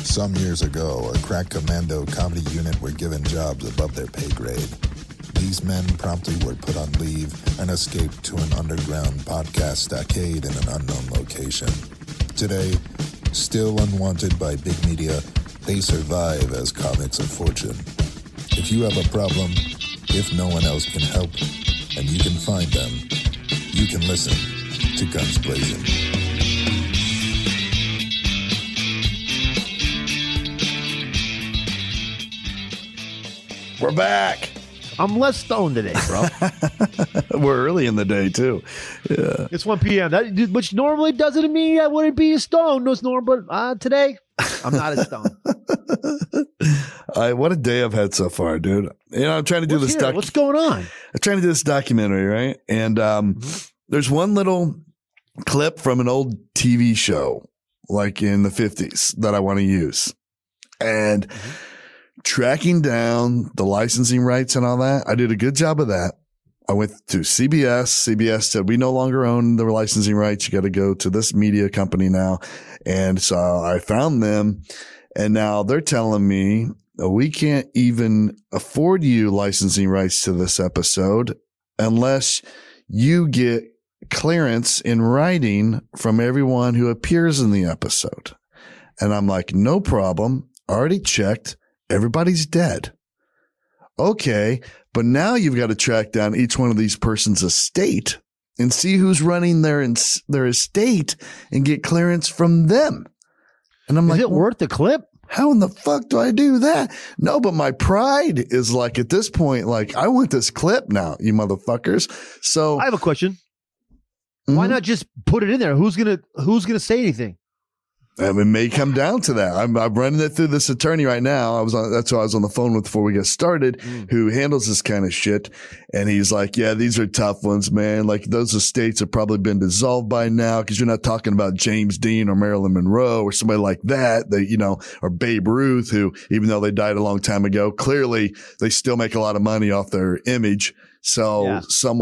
Some years ago, a crack commando comedy unit were given jobs above their pay grade. These men promptly were put on leave and escaped to an underground podcast arcade in an unknown location. Today, still unwanted by big media, they survive as comics of fortune. If you have a problem, if no one else can help, and you can find them, you can listen to Guns Blazing. We're back. I'm less stoned today, bro. We're early in the day, too. Yeah. It's 1 p.m., which normally doesn't mean I wouldn't be stoned. No, it's normal, but today, I'm not as stoned. What a day I've had so far, dude. You know, I'm trying to do this. What's going on? I'm trying to do this documentary, right? And there's one little clip from an old TV show, like in the 50s, that I want to use. And tracking down the licensing rights and all that, I did a good job of that. I went to CBS. CBS said, we no longer own the licensing rights. You got to go to this media company now. And so I found them. And now they're telling me we can't even afford you licensing rights to this episode unless you get clearance in writing from everyone who appears in the episode. And I'm like, no problem. Already checked. Everybody's dead. Okay. But now you've got to track down each one of these person's estate and see who's running their estate and get clearance from them. And I'm like, is it worth the clip? How in the fuck do I do that? No, but my pride is like at this point, like I want this clip now, you motherfuckers. So I have a question. Why not just put it in there? Who's gonna say anything? It may come down to that. I'm running it through this attorney right now. That's who I was on the phone with before we get started, who handles this kind of shit. And he's like, yeah, these are tough ones, man. Like those estates have probably been dissolved by now because you're not talking about James Dean or Marilyn Monroe or somebody like that, or Babe Ruth, who, even though they died a long time ago, clearly they still make a lot of money off their image. So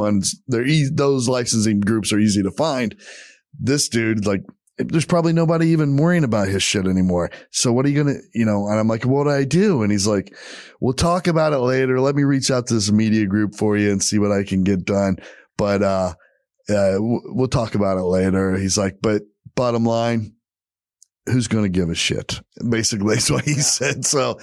those licensing groups are easy to find. This dude, like, there's probably nobody even worrying about his shit anymore. So what are you going to, and I'm like, what do I do? And he's like, we'll talk about it later. Let me reach out to this media group for you and see what I can get done. But, we'll talk about it later. He's like, but bottom line, who's going to give a shit? Basically, that's what he said. So,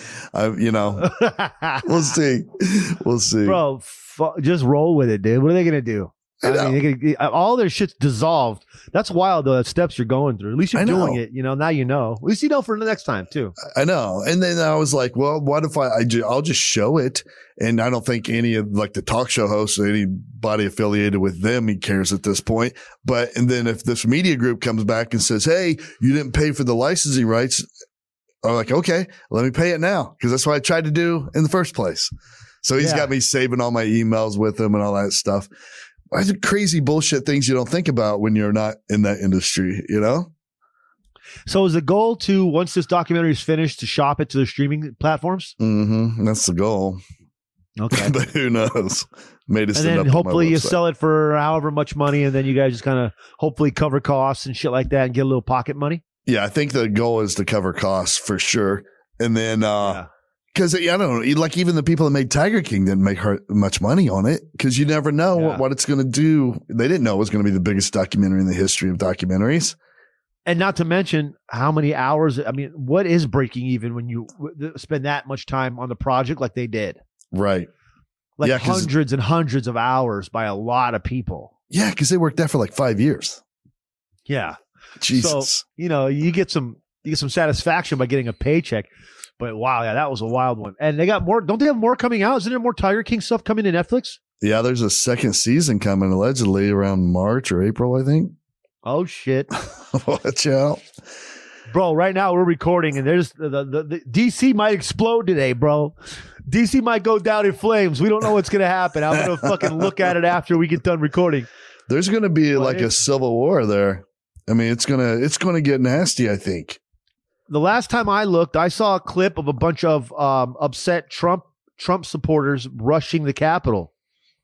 we'll see. We'll see. Bro, just roll with it, dude. What are they going to do? I mean, all their shit's dissolved. That's wild, though, the steps you're going through. At least you're doing it. Now you know. At least you know for the next time, too. I know. And then I was like, well, what if I'll just show it? And I don't think any of like the talk show hosts or anybody affiliated with them, he cares at this point. And then if this media group comes back and says, hey, you didn't pay for the licensing rights, I'm like, okay, let me pay it now. Because that's what I tried to do in the first place. So he's got me saving all my emails with him and all that stuff. These are crazy bullshit things you don't think about when you're not in that industry, So is the goal to, once this documentary is finished, to shop it to the streaming platforms? Mm-hmm. That's the goal. Okay. But who knows? And then hopefully you sell it for however much money, and then you guys just kind of hopefully cover costs and shit like that and get a little pocket money? Yeah, I think the goal is to cover costs for sure. And then because I don't know, like even the people that made Tiger King didn't make much money on it because you never know what it's going to do. They didn't know it was going to be the biggest documentary in the history of documentaries. And not to mention how many hours. I mean, what is breaking even when you spend that much time on the project like they did? Right. Like hundreds and hundreds of hours by a lot of people. Yeah, because they worked there for like 5 years. Yeah. Jesus. So, you get some satisfaction by getting a paycheck. But wow, that was a wild one. And they got more. Don't they have more coming out? Isn't there more Tiger King stuff coming to Netflix? Yeah, there's a second season coming allegedly around March or April, I think. Oh shit! Watch out, bro. Right now we're recording, and there's the DC might explode today, bro. DC might go down in flames. We don't know what's gonna happen. I'm gonna fucking look at it after we get done recording. There's gonna be a civil war there. I mean, it's gonna get nasty, I think. The last time I looked, I saw a clip of a bunch of upset Trump supporters rushing the Capitol.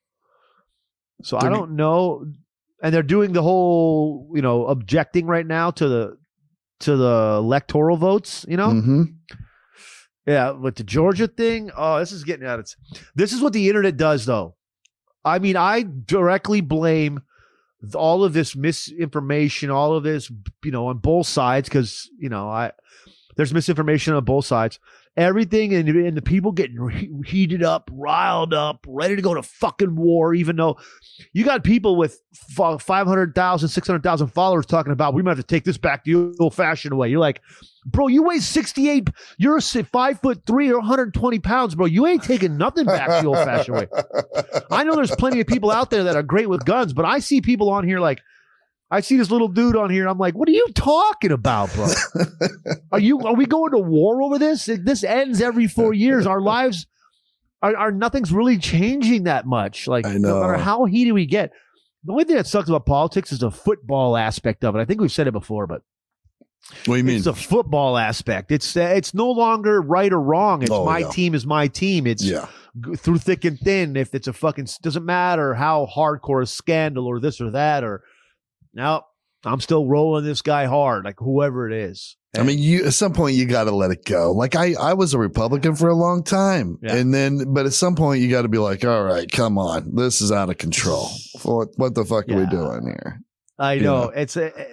So I don't know. And they're doing the whole, objecting right now to to the electoral votes, you know? Mm-hmm. Yeah, with the Georgia thing, this is getting out of this is what the internet does, though. I mean, I directly blame all of this misinformation, all of this, you know, on both sides, because, you know, there's misinformation on both sides. Everything, and the people getting heated up, riled up, ready to go to fucking war, even though you got people with 500,000, 600,000 followers talking about, we might have to take this back the old-fashioned way. You're like, bro, you weigh 68, you're 5'3" or 120 pounds, bro. You ain't taking nothing back the old-fashioned way. I know there's plenty of people out there that are great with guns, but I see people on here like, I see this little dude on here, and I'm like, what are you talking about, bro? Are we going to war over this? This ends every 4 years. Our lives are nothing's really changing that much. Like, no matter how heated we get. The only thing that sucks about politics is the football aspect of it. I think we've said it before, but what do you mean? It's the football aspect. It's no longer right or wrong. It's my team is my team. It's through thick and thin. If it's a fucking, doesn't matter how hardcore a scandal or this or that, or no, I'm still rolling this guy hard, like whoever it is. I mean, at some point you got to let it go. Like I was a Republican for a long time, but at some point you got to be like, all right, come on, this is out of control. What the fuck are we doing here? I know it's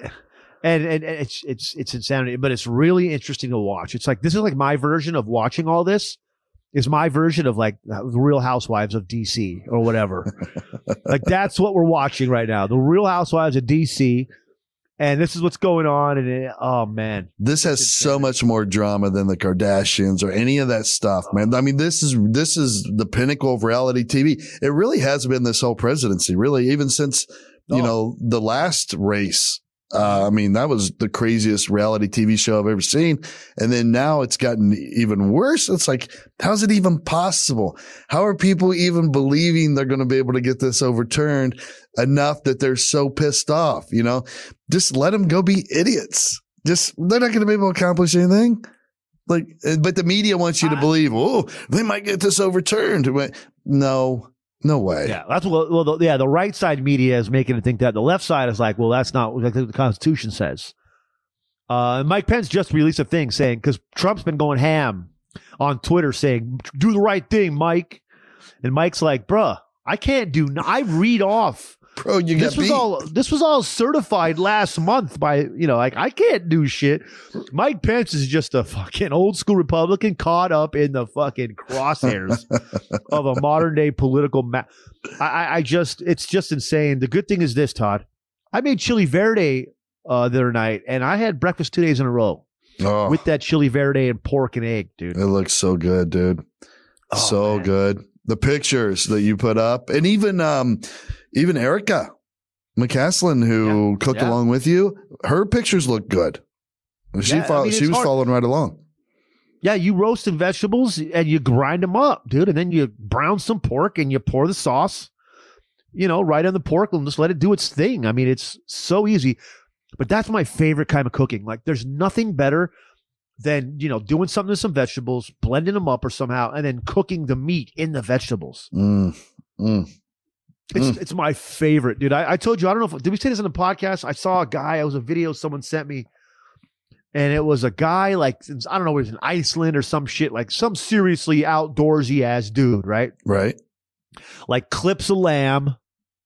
it's insanity, but it's really interesting to watch. It's like, this is like my version of watching all this. Is my version of like the Real Housewives of DC or whatever. Like, that's what we're watching right now. The Real Housewives of DC. And this is what's going on. And oh, man. This has so much more drama than the Kardashians or any of that stuff, man. I mean, this is the pinnacle of reality TV. It really has been this whole presidency, really, even since, you know, the last race. I mean, that was the craziest reality TV show I've ever seen. And then now it's gotten even worse. It's like, how's it even possible? How are people even believing they're going to be able to get this overturned enough that they're so pissed off? You know, just let them go be idiots. They're not going to be able to accomplish anything. Like, but the media wants you to believe, oh, they might get this overturned. No way. Yeah, that's the right side media is making it think that. The left side is like, well, that's not what the Constitution says. Mike Pence just released a thing saying, because Trump's been going ham on Twitter saying, do the right thing, Mike. And Mike's like, bruh, I can't do. I read off. Bro, this was all certified last month by, you know, like, I can't do shit. Mike Pence is just a fucking old school Republican caught up in the fucking crosshairs of a modern day political it's just insane. The good thing is this, Todd. I made chili verde the other night, and I had breakfast 2 days in a row with that chili verde and pork and egg, dude. It looks so good, dude. So good. The pictures that you put up, and even Erica McCaslin, who cooked along with you, her pictures look good. She was following right along. Yeah, you roast some vegetables and you grind them up, dude, and then you brown some pork and you pour the sauce, you know, right on the pork and just let it do its thing. I mean, it's so easy. But that's my favorite kind of cooking. Like, there's nothing better than, you know, doing something to some vegetables, blending them up or somehow, and then cooking the meat in the vegetables. It's my favorite, dude. I told you, I don't know did we say this on the podcast? I saw a guy, it was a video someone sent me, and it was a guy like, I don't know, it was in Iceland or some shit, like some seriously outdoorsy ass dude, right? Right. Like, clips a lamb,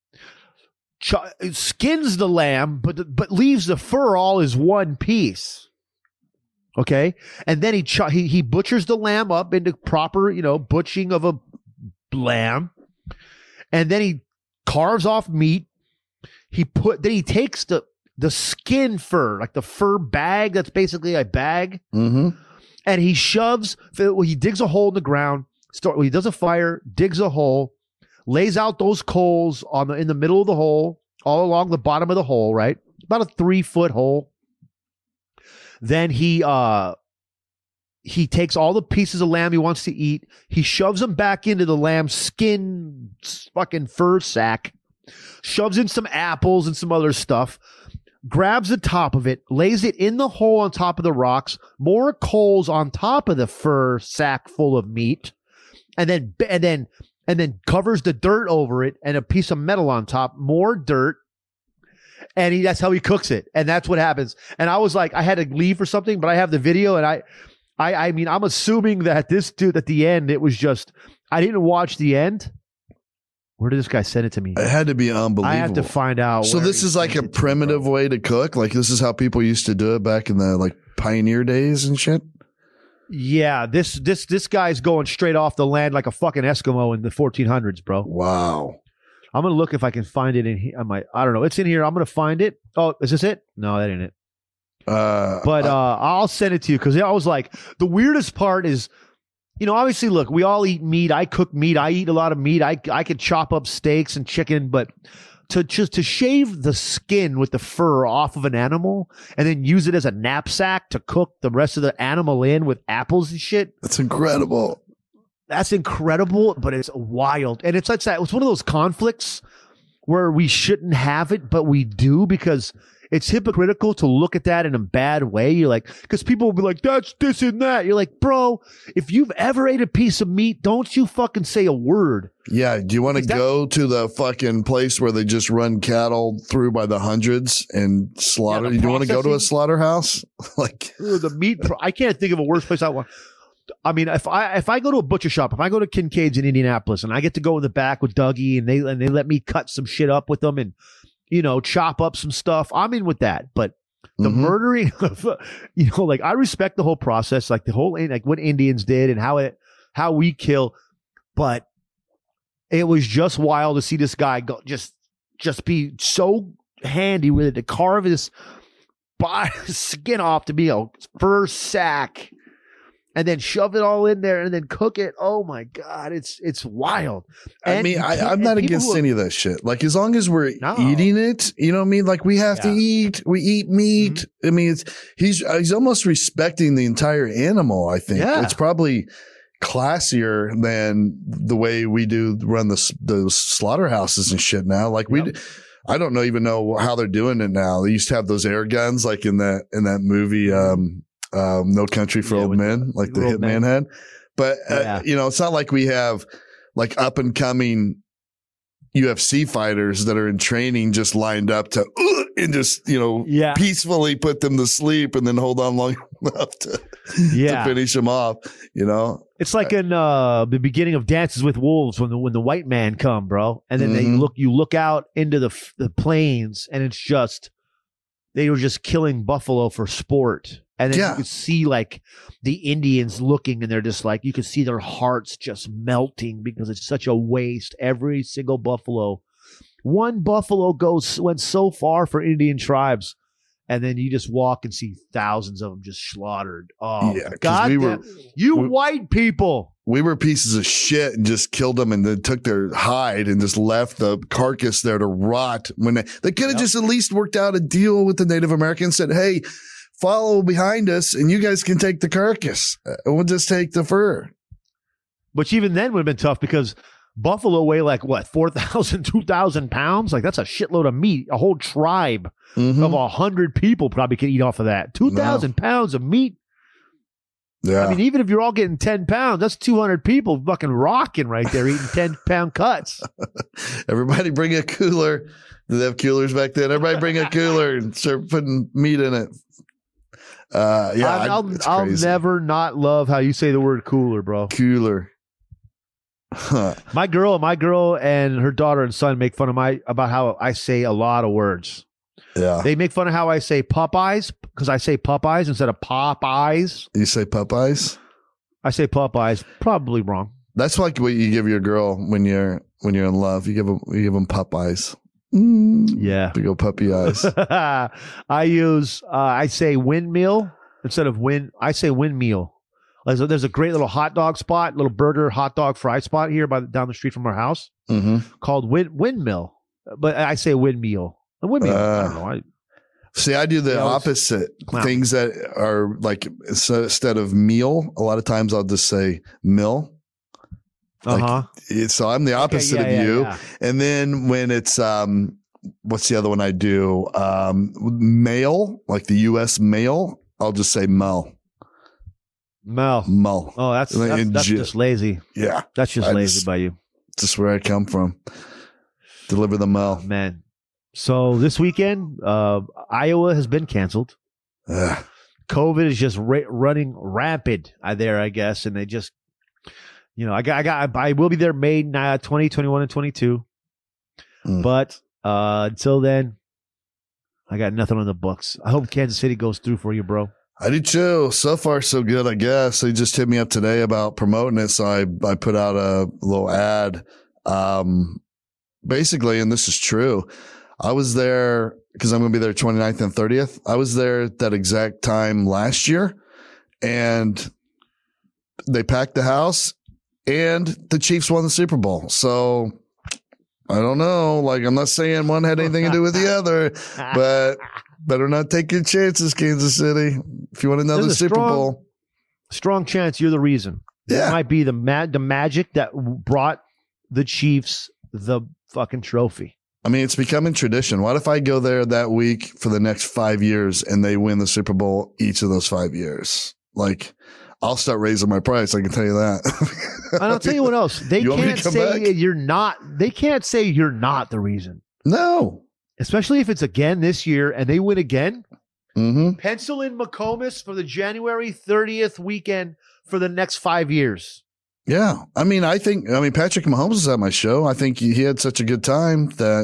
skins the lamb, but leaves the fur all as one piece. Okay, and then he butchers the lamb up into proper, you know, butching of a lamb, and then he carves off meat. Then he takes the skin fur, like the fur bag, that's basically a bag, and he he digs a hole in the ground. He does a fire, digs a hole, lays out those coals in the middle of the hole, all along the bottom of the hole, right? About a 3-foot hole. Then he takes all the pieces of lamb he wants to eat. He shoves them back into the lamb's skin fucking fur sack, shoves in some apples and some other stuff, grabs the top of it, lays it in the hole on top of the rocks, more coals on top of the fur sack full of meat, and then covers the dirt over it and a piece of metal on top, more dirt. and that's how he cooks it, and that's what happens. And I was like, I had to leave for something, but I have the video, and I mean, I'm assuming that this dude at the end, it was just I didn't watch the end. Where did this guy send it to me? It had to be unbelievable. I have to find out. So this is like a primitive way to cook. Like this is how people used to do it back in the like pioneer days and shit. Yeah, this guy's going straight off the land like a fucking Eskimo in the 1400s, bro. Wow. I'm gonna look if I can find it in here. I don't know. It's in here. I'm gonna find it. Oh, is this it? No, that ain't it. But I'll send it to you because I was like, the weirdest part is, you know, obviously, look, we all eat meat. I cook meat. I eat a lot of meat. I could chop up steaks and chicken, but to shave the skin with the fur off of an animal and then use it as a knapsack to cook the rest of the animal in with apples and shit. That's incredible. That's incredible, but it's wild. And it's like that. It's one of those conflicts where we shouldn't have it, but we do because it's hypocritical to look at that in a bad way. You're like, because people will be like, that's this and that. You're like, bro, if you've ever ate a piece of meat, don't you fucking say a word. Yeah. Do you want to go to the fucking place where they just run cattle through by the hundreds and slaughter? Yeah, do you want to go to a slaughterhouse? Like the meat. I can't think of a worse place I want. I mean, if I go to a butcher shop, if I go to Kincaid's in Indianapolis and I get to go in the back with Dougie and they let me cut some shit up with them and, you know, chop up some stuff, I'm in with that. But the murdering of, you know, like I respect the whole process, like the whole, like what Indians did and how we kill. But it was just wild to see this guy go, just be so handy with it to carve his skin off to be a fur sack. And then shove it all in there and then cook it. Oh my God, it's wild. I mean, I'm not against any of that shit. Like as long as we're eating it, you know what I mean? Like we have to eat. We eat meat. I mean, he's almost respecting the entire animal. I think it's probably classier than the way we do run those slaughterhouses and shit now. Like I don't even know how they're doing it now. They used to have those air guns, like in that movie. No Country for Old Men, like the Hitman had. But, you know, it's not like we have like up and coming UFC fighters that are in training just lined up to and just, you know, peacefully put them to sleep and then hold on long enough to finish them off, you know? It's like in the beginning of Dances with Wolves when the white man come, bro. And then you look out into the plains and it's just, they were just killing buffalo for sport. And then you could see like the Indians looking and they're just like, you could see their hearts just melting because it's such a waste. Every single buffalo, one buffalo went so far for Indian tribes. And then you just walk and see thousands of them just slaughtered. Oh, God, white people. We were pieces of shit and just killed them and then took their hide and just left the carcass there to rot. When they could have just at least worked out a deal with the Native Americans, said, hey, follow behind us and you guys can take the carcass. We'll just take the fur. Which even then would have been tough because buffalo weigh like what, 4,000, 2,000 pounds? Like that's a shitload of meat. A whole tribe of 100 people probably could eat off of that. 2,000 pounds of meat. Yeah. I mean, even if you're all getting 10 pounds, that's 200 people fucking rocking right there eating 10-pound cuts. Everybody bring a cooler. Do they have coolers back then? Everybody bring a cooler and start putting meat in it. I'll never not love how you say the word cooler, bro. Cooler. My girl and her daughter and son make fun of about how I say a lot of words. Yeah. They make fun of how I say Popeyes because I say Popeyes instead of Popeyes. You say Popeyes? I say Popeyes. Probably wrong. That's like what you give your girl when you're in love. You give them Popeyes. Yeah. Big old puppy eyes. I say windmill instead of I say windmeal. Like, so there's a great little hot dog spot, little burger, hot dog, fry spot here down the street from our house called Windmill. But I say windmeal. A windmeal. I don't know. I do the opposite. Things that are like, so instead of meal, a lot of times I'll just say mill. So I'm the opposite of you. Yeah. And then when it's what's the other one I do? Mail, like the U.S. mail, I'll just say Mel. Oh, that's just lazy. Yeah. That's just lazy by you. Just where I come from. Deliver the mail. Man. So this weekend, Iowa has been canceled. Ugh. COVID is just running rampant there, I guess, and they just, I will be there May 20, 21, and 22. But until then, I got nothing on the books. I hope Kansas City goes through for you, bro. I do too. So far, so good, I guess. They just hit me up today about promoting it, so I put out a little ad. Basically, and this is true, I was there because I'm going to be there 29th and 30th. I was there at that exact time last year, and they packed the house, and the Chiefs won the Super Bowl. So I don't know. Like, I'm not saying one had anything to do with the other, but better not take your chances, Kansas City. If you want another Super Bowl. Strong chance you're the reason. Yeah. It might be the magic that brought the Chiefs the fucking trophy. I mean, it's becoming tradition. What if I go there that week for the next 5 years and they win the Super Bowl each of those 5 years? Like, I'll start raising my price. I can tell you that. And I'll tell you what else. They can't say you're not. They can't say you're not the reason. No. Especially if it's again this year and they win again. Mm-hmm. Pencil in McComas for the January 30th weekend for the next 5 years. Yeah. I mean, Patrick Mahomes was at my show. I think he had such a good time that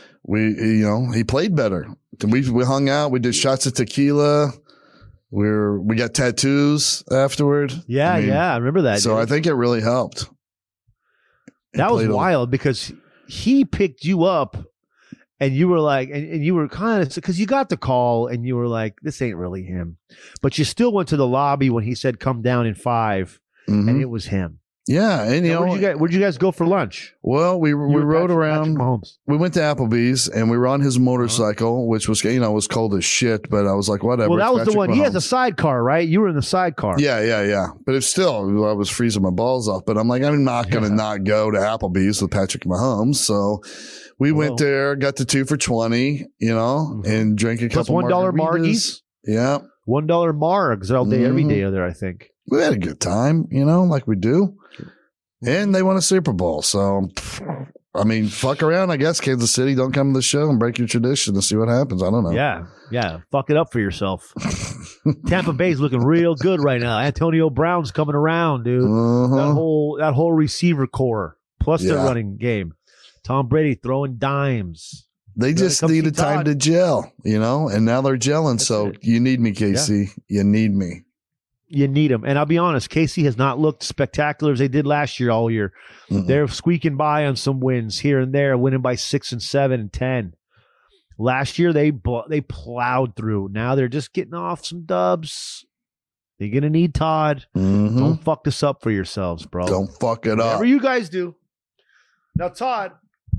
he played better. We hung out. We did shots of tequila. We got tattoos afterward. Yeah, I remember that. So I think it really helped. That was wild because he picked you up and you were like, and you were kind of, because you got the call and you were like, this ain't really him. But you still went to the lobby when he said, come down in 5, and it was him. Yeah, and where'd you guys go for lunch? Well, we rode around. We went to Applebee's and we were on his motorcycle, which was was cold as shit. But I was like, whatever. Well, that was the one. He has a sidecar, right? You were in the sidecar. Yeah. But it's still, I was freezing my balls off. But I'm like, I'm not gonna not go to Applebee's with Patrick Mahomes. So we went there, got the 2 for $20, and drank a couple $1 margies. Yeah, $1 margs all day, every day there. I think we had a good time, like we do. And they won a Super Bowl. So, I mean, fuck around, I guess. Kansas City, don't come to the show and break your tradition and see what happens. I don't know. Yeah. Fuck it up for yourself. Tampa Bay's looking real good right now. Antonio Brown's coming around, dude. Uh-huh. That whole receiver core, plus their running game. Tom Brady throwing dimes. They just needed time to gel, and now they're gelling. So you need me, KC. Yeah. You need me. You need them. And I'll be honest, KC has not looked spectacular as they did last year all year. Mm-hmm. They're squeaking by on some wins here and there, winning by 6 and 7 and 10. Last year, they plowed through. Now they're just getting off some dubs. You're going to need Todd. Mm-hmm. Don't fuck this up for yourselves, bro. Don't fuck it up. Whatever you guys do. Now, Todd,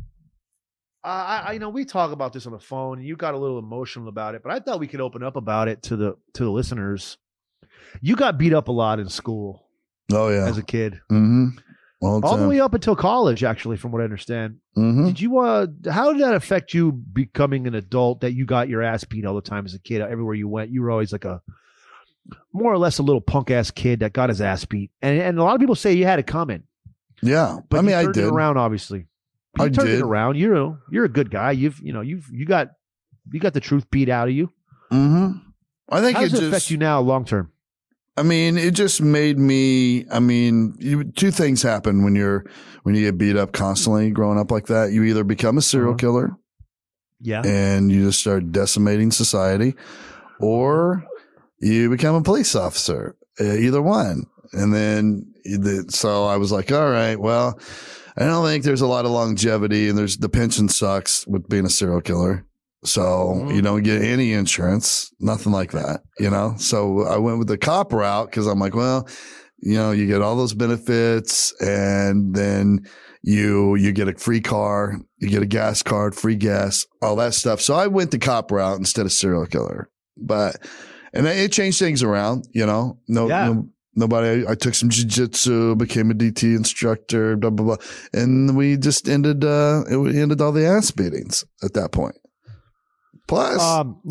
we talk about this on the phone, and you got a little emotional about it, but I thought we could open up about it to the listeners. You got beat up a lot in school. Oh, yeah. As a kid. Mm-hmm. All the way up until college, actually, from what I understand. Mm-hmm. Did you? How did that affect you becoming an adult, that you got your ass beat all the time as a kid? Everywhere you went, you were always like more or less a little punk-ass kid that got his ass beat. And a lot of people say you had it coming. Yeah. But I turned did. It around, obviously. You turned it around. You're a good guy. You got the truth beat out of you. Mm-hmm. I think how does it affect you now long term? I mean, it just made me. I mean, two things happen when you get beat up constantly growing up like that. You either become a serial killer, and you just start decimating society, or you become a police officer. Either one, and then so I was like, all right, well, I don't think there's a lot of longevity, and the pension sucks with being a serial killer. So you don't get any insurance, nothing like that, So I went with the cop route because I'm like, well, you get all those benefits, and then you get a free car, you get a gas card, free gas, all that stuff. So I went the cop route instead of serial killer, and it changed things around, Nobody. I took some jiu-jitsu, became a DT instructor, blah blah blah, and we just ended all the ass beatings at that point. Plus,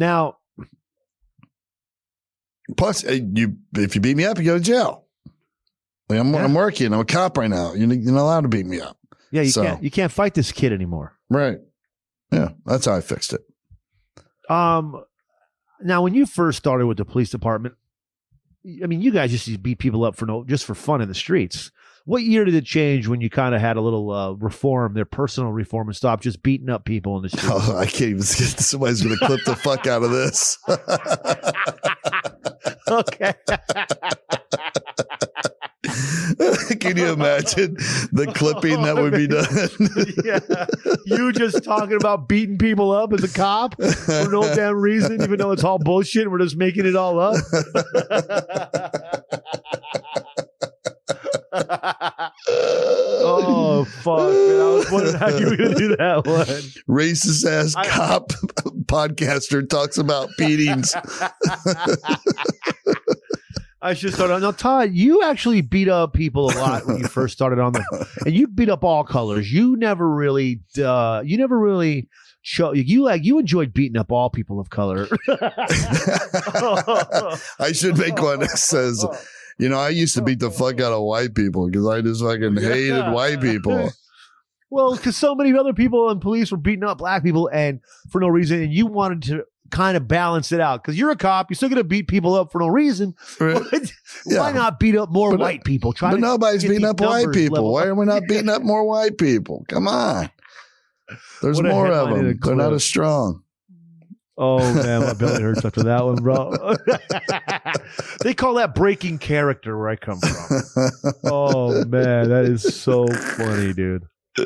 if you beat me up, you go to jail. Like I'm working. I'm a cop right now. You're not allowed to beat me up. Yeah, you can't fight this kid anymore. Right. Yeah, that's how I fixed it. Now, when you first started with the police department, I mean, you guys used to beat people up just for fun in the streets. What year did it change when you kind of had a little reform, their personal reform, and stop just beating up people in the streets? Oh, I can't even. Somebody's going to clip the fuck out of this. Okay. Can you imagine the clipping that would be done? Yeah. You just talking about beating people up as a cop for no damn reason, even though it's all bullshit and we're just making it all up. Oh, fuck, man. I was wondering how you were going to do that one. Racist ass cop podcaster talks about beatings. I should start on. Now, Todd, you actually beat up people a lot when you first started on and you beat up all colors. You never really show you enjoyed beating up all people of color. I should make one that says, I used to beat the fuck out of white people because I just fucking hated white people. Well, because so many other people in police were beating up black people and for no reason, and you wanted to kind of balance it out because you're a cop. You're still going to beat people up for no reason. Right. Why not beat up more white people? But nobody's beating up white people. Why are we not beating up more white people? Come on. There's more of them. They're not as strong. Oh, man, my belly hurts after that one, bro. They call that breaking character where I come from. Oh, man, that is so funny, dude.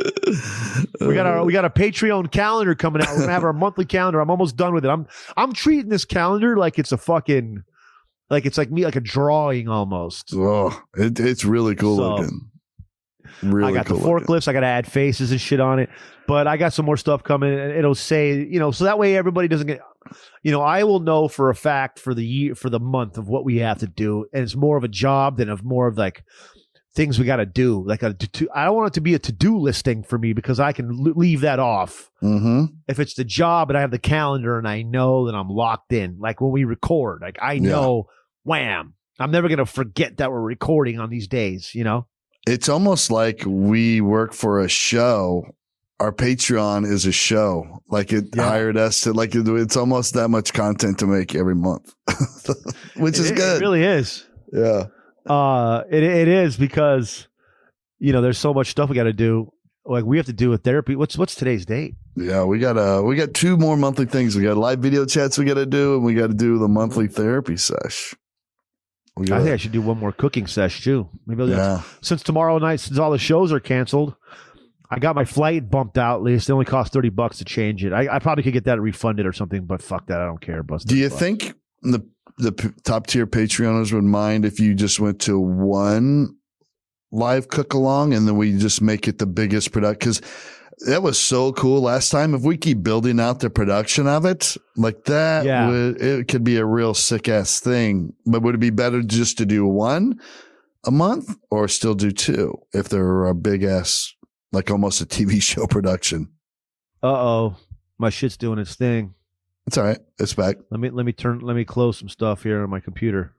We got a Patreon calendar coming out. We're gonna have our monthly calendar. I'm almost done with it. I'm treating this calendar like it's a fucking like a drawing almost. Oh, it's really cool looking. Really I got cool the forklifts. I got to add faces and shit on it. But I got some more stuff coming, and it'll say, so that way everybody doesn't get, I will know for a fact for the month of what we have to do, and it's more of a job than more of like things we got to do. Like I don't want it to be a to-do listing for me because I can leave that off. Mm-hmm. If it's the job and I have the calendar and I know that I'm locked in, like when we record, like I know, wham, I'm never going to forget that we're recording on these days, It's almost like we work for a show. Our Patreon is a show. Like it hired us to it's almost that much content to make every month, which is good. It really is. Yeah. It is because, there's so much stuff we got to do. Like we have to do with therapy. What's today's date? Yeah, we got 2 more monthly things. We got live video chats we got to do, and we got to do the monthly therapy sesh. I think I should do one more cooking sesh too. Maybe since tomorrow night, since all the shows are canceled, I got my flight bumped out. At least it only cost $30 to change it. I probably could get that refunded or something, but fuck that, I don't care. Do you think the top tier Patreoners would mind if you just went to one live cook along and then we just make it the biggest production? Because that was so cool last time. If we keep building out the production of it like that, it could be a real sick ass thing. But would it be better just to do one a month or still do 2 if they're a big ass, like almost a TV show production? Uh-oh. My shit's doing its thing. It's all right. It's back. Let me close some stuff here on my computer.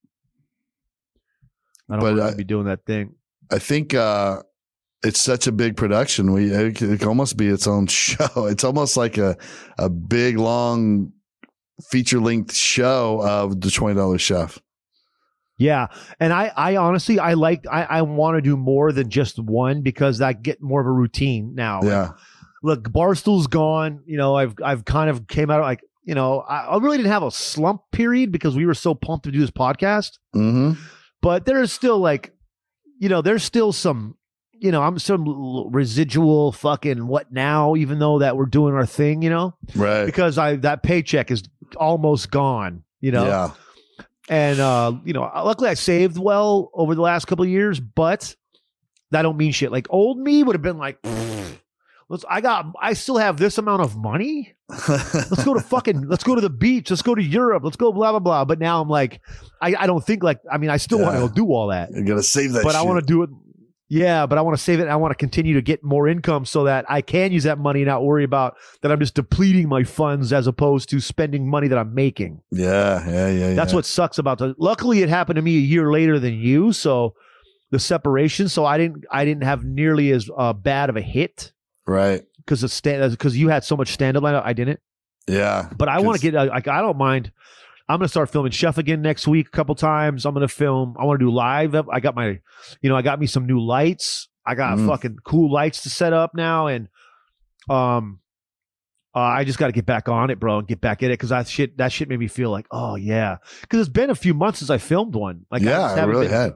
I don't want to be doing that thing. I think it's such a big production. It could almost be its own show. It's almost like a big, long feature-length show of the $20 Chef. Yeah. And I honestly, I want to do more than just one because I get more of a routine now. Yeah. Look, Barstool's gone. I've kind of came out like, I really didn't have a slump period because we were so pumped to do this podcast. Mm-hmm. But there is still there's still some, I'm some residual fucking what now, even though that we're doing our thing, right? Because that paycheck is almost gone, Yeah. And, luckily I saved well over the last couple of years, but that don't mean shit. Like old me would have been like, I still have this amount of money. Let's go to the beach. Let's go to Europe. Let's go blah, blah, blah. But now I'm like, I don't think I still want to go do all that. You got to save that but shit. I want to do it. Yeah, but I want to save it. And I want to continue to get more income so that I can use that money and not worry about that I'm just depleting my funds as opposed to spending money that I'm making. Yeah. That's what sucks about that. Luckily, it happened to me a year later than you. So the separation. So I didn't have nearly as bad of a hit. Right. because you had so much stand up. I didn't. Yeah. But I want to get like I don't mind. I'm going to start filming Chef again next week a couple times. I'm going to film. I want to do live. I got I got me some new lights. I got fucking cool lights to set up now, and I just got to get back on it, bro, and get back in it because that shit made me feel like, oh yeah, because it's been a few months since I filmed one. Like I really had.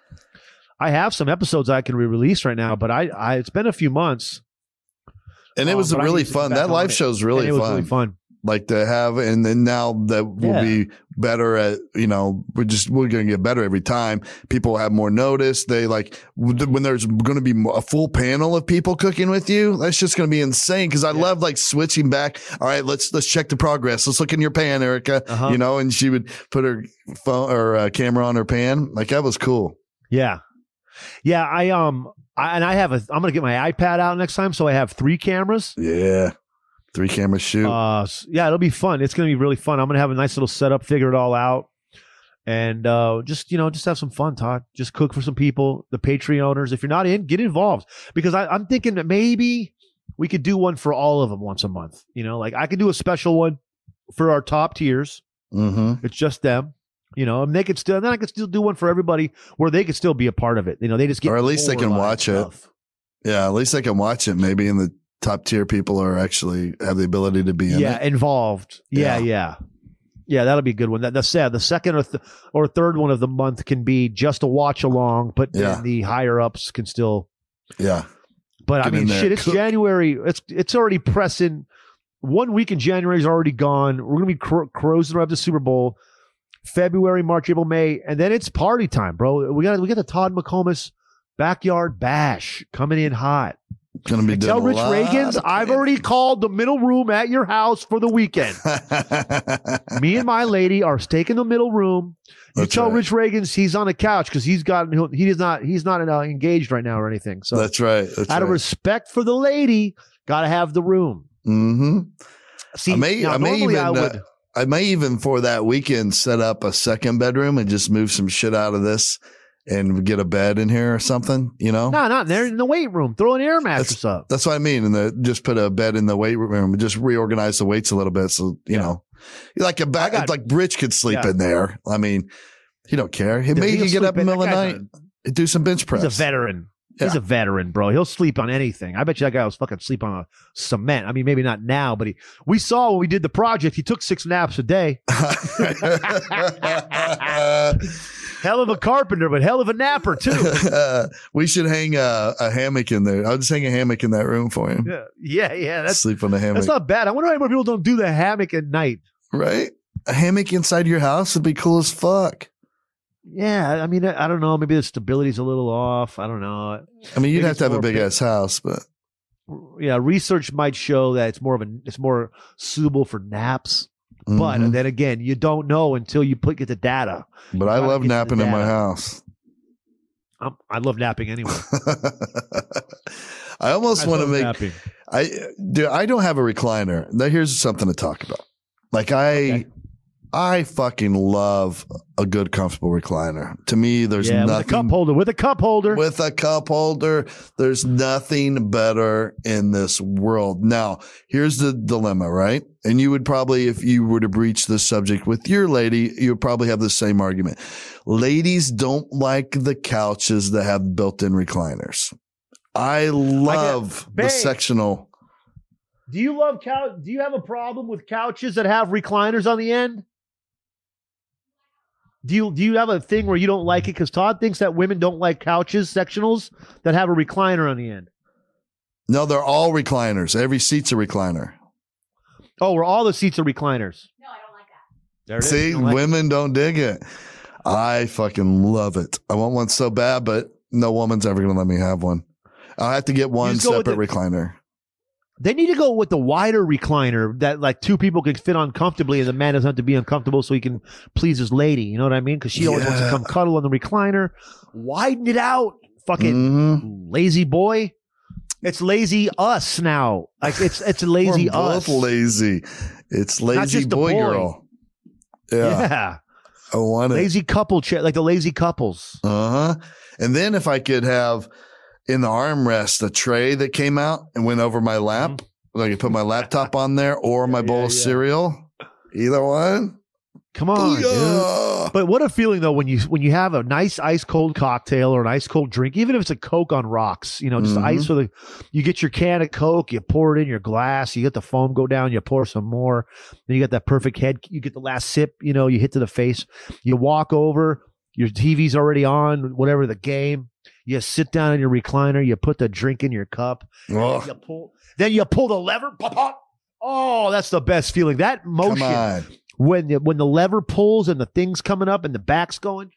I have some episodes I can re-release right now, but I it's been a few months. And it was really fun. That live show is really fun. It was really fun. Like to have, and then now that we'll be better at, we're going to get better every time. People have more notice. They like when there's going to be a full panel of people cooking with you. That's just going to be insane. Cause I love like switching back. All right, let's check the progress. Let's look in your pan, Erica, and she would put her phone or camera on her pan. Like that was cool. Yeah. Yeah. I'm going to get my iPad out next time. So I have 3 cameras. Yeah. 3 camera shoot. Yeah, it'll be fun. It's going to be really fun. I'm going to have a nice little setup, figure it all out, and just have some fun, Todd. Just cook for some people, the Patreon owners. If you're not in, get involved, because I'm thinking that maybe we could do one for all of them once a month. Like I could do a special one for our top tiers. Mm-hmm. It's just them. And they could still. And then I could still do one for everybody where they could still be a part of it. They just get, or at least they can watch stuff. It. Yeah, at least they can watch it. Maybe in the top tier people are actually have the ability to be in it. Involved. Yeah. That'll be a good one. The second or third one of the month can be just a watch along, but then the higher ups can still. Yeah. But I mean, shit, it's January. It's already pressing. 1 week in January is already gone. We're going to be cruising right up to Super Bowl. February, March, April, May, and then it's party time, bro. We got the Todd McComas Backyard Bash coming in hot. Gonna be tell Rich Reagans I've already called the middle room at your house for the weekend. Me and my lady are staying in the middle room. You tell Rich Reagans he's on the couch because he's not engaged right now or anything. So that's right. Out of respect for the lady, gotta have the room. Mm-hmm. See, I may even for that weekend set up a second bedroom and just move some shit out of this. And get a bed in here or something, No, not there in the weight room. Throw an air mattress up. That's what I mean. And just put a bed in the weight room and just reorganize the weights a little bit. So, like like Rich could sleep in there. I mean, he don't care. He may get up in the middle of the night and do some bench press. He's a veteran. Yeah. He's a veteran, bro. He'll sleep on anything. I bet you that guy was fucking sleep on a cement. I mean, maybe not now, but we saw when we did the project, he took 6 naps a day. Hell of a carpenter, but hell of a napper too. We should hang a hammock in there. I'll just hang a hammock in that room for him. Yeah. Sleep on the hammock. That's not bad. I wonder why more people don't do the hammock at night. Right? A hammock inside your house would be cool as fuck. Yeah, I mean, I don't know. Maybe the stability's a little off. I don't know. I mean, you'd have to have a big ass house, but research might show that it's more suitable for naps. Mm-hmm. But then again, you don't know until you get the data. But I love napping in my house. I love napping anyway. I almost want to make napping. I don't have a recliner. Now here's something to talk about. Like I fucking love a good, comfortable recliner. To me, there's nothing. With a cup holder. There's nothing better in this world. Now, here's the dilemma, right? And you would probably, if you were to breach this subject with your lady, you would probably have the same argument. Ladies don't like the couches that have built-in recliners. I love the sectional. Do you love couch? Do you have a problem with couches that have recliners on the end? Do you have a thing where you don't like it? Because Todd thinks that women don't like couches, sectionals, that have a recliner on the end. No, they're all recliners. Every seat's a recliner. Oh, where all the seats are recliners. No, I don't like that. There it is. See, women don't dig it. I fucking love it. I want one so bad, but no woman's ever going to let me have one. I'll have to get one separate recliner. They need to go with the wider recliner that like 2 people can fit on comfortably, and the man doesn't have to be uncomfortable so he can please his lady. You know what I mean? Because she always wants to come cuddle on the recliner. Widen it out. Fucking lazy boy. It's lazy us now. Like it's lazy We're us. Both lazy. It's lazy boy girl. Yeah. I want it. Lazy couple chair, like the lazy couples. And then if I could have in the armrest, a tray that came out and went over my lap. Like I put my laptop on there or my bowl of cereal. Either one. Come on, dude. But what a feeling though when you have a nice ice cold cocktail or an ice cold drink, even if it's a Coke on rocks, you know, just ice with you get your can of Coke, you pour it in your glass, you get the foam go down, you pour some more, then you get that perfect head, you get the last sip, you know, you hit to the face, you walk over, your TV's already on, whatever the game, you sit down in your recliner, you put the drink in your cup, then you pull the lever, pop, pop. Oh, that's the best feeling. That motion. Come on. When the lever pulls and the thing's coming up and the back's going,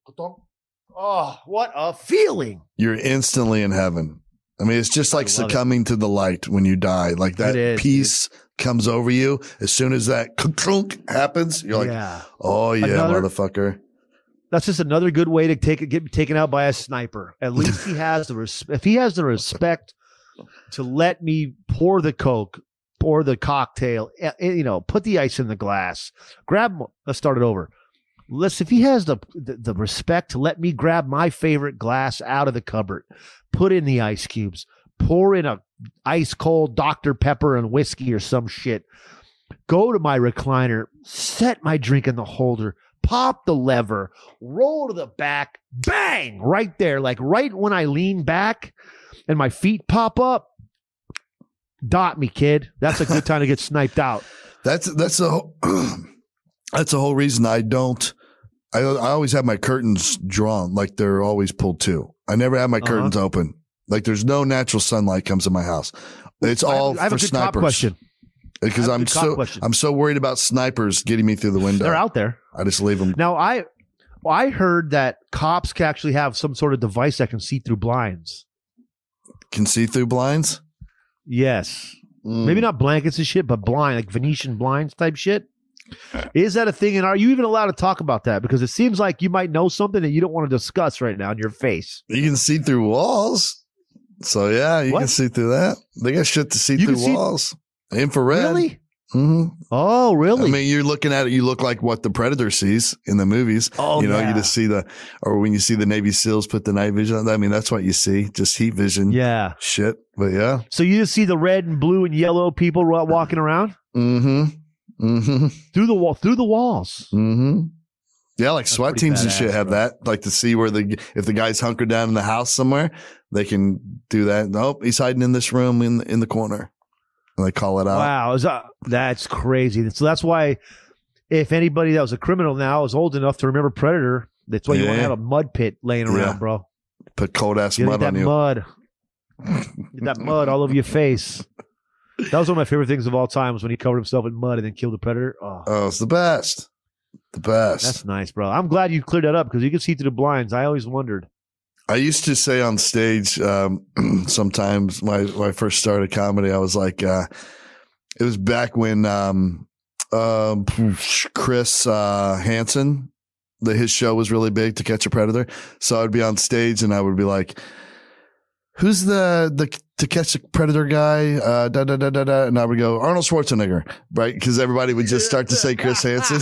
oh, what a feeling. You're instantly in heaven. I mean, it's just like succumbing to the light when you die. Like that peace comes over you. As soon as that clunk happens, you're like, oh, yeah, motherfucker. That's just another good way to get taken out by a sniper. At least he has if he has the respect to let me pour the Coke, or the cocktail, you know, put the ice in the glass, let's start it over. If he has the respect to let me grab my favorite glass out of the cupboard, put in the ice cubes, pour in a ice cold Dr. Pepper and whiskey or some shit, go to my recliner, set my drink in the holder, pop the lever, roll to the back, bang, right there. Like right when I lean back and my feet pop up, dot me, kid. That's a good time to get sniped out. That's the whole reason I always have my curtains drawn, like they're always pulled to. I never have my curtains open. Like there's no natural sunlight comes in my house. It's all I have for a good snipers. cop question. Because I'm so worried about snipers getting me through the window. They're out there. I just leave them. Now I heard that cops can actually have some sort of device that can see through blinds. Can see through blinds? Yes. Maybe not blankets and shit, but blind, like Venetian blinds type shit. Is that a thing? And are you even allowed to talk about that? Because it seems like you might know something that you don't want to discuss right now in your face. You can see through walls. So, yeah, you can see through that. They got shit to see through walls. Infrared. Really? Mm-hmm. Oh, really? I mean, you're looking at it, you look like what the Predator sees in the movies. Oh, you know, you just see or when you see the Navy SEALs put the night vision on, I mean, that's what you see, just heat vision. Yeah. Shit. But yeah. So you just see the red and blue and yellow people walking around? Mm-hmm. Mm-hmm. Through the walls. Mm-hmm. Yeah, like SWAT teams and shit have that. Like to see where if the guy's hunkered down in the house somewhere, they can do that. Nope, he's hiding in this room in the corner. And they call it out. Wow, that's crazy. So that's why if anybody that was a criminal now is old enough to remember Predator, that's why you want to have a mud pit laying around, bro. Put cold ass mud on you. Get that mud all over your face. That was one of my favorite things of all time was when he covered himself in mud and then killed the Predator. Oh, it's the best. The best. That's nice, bro. I'm glad you cleared that up because you can see through the blinds. I always wondered. I used to say on stage sometimes when I first started comedy, I was like, it was back when Chris Hansen, his show was really big, To Catch a Predator. So I would be on stage and I would be like, who's the To Catch a Predator guy? And I would go, Arnold Schwarzenegger, right? Because everybody would just start to say Chris Hansen.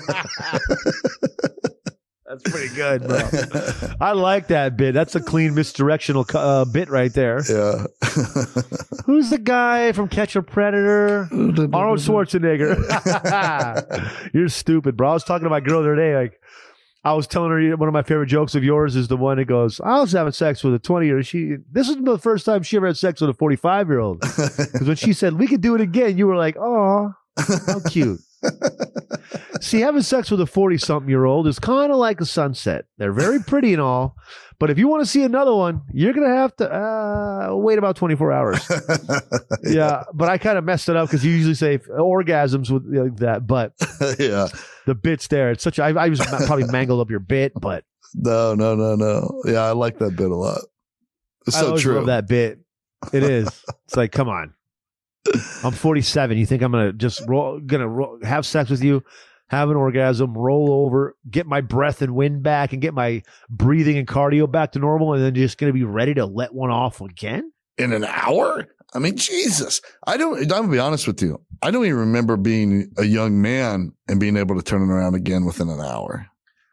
That's pretty good, bro. I like that bit. That's a clean misdirectional bit right there. Yeah. Who's the guy from Catch a Predator? Arnold Schwarzenegger. You're stupid, bro. I was talking to my girl the other day. Like, I was telling her one of my favorite jokes of yours is the one that goes, I was having sex with a 20-year-old. This is the first time she ever had sex with a 45-year-old. Because when she said, we could do it again, you were like, oh, how cute. See, having sex with a 40-something-year-old is kind of like a sunset. They're very pretty and all, but if you want to see another one, you're going to have to wait about 24 hours. Yeah, but I kind of messed it up because you usually say orgasms with that, but yeah, the bit's there. It's such. I was probably mangled up your bit, but no. Yeah, I like that bit a lot. It's so true. I love that bit. It is. It's like, come on. I'm 47. You think I'm gonna just have sex with you, have an orgasm, roll over, get my breath and wind back, and get my breathing and cardio back to normal, and then just gonna be ready to let one off again in an hour? I mean, Jesus. I'm gonna be honest with you. I don't even remember being a young man and being able to turn it around again within an hour.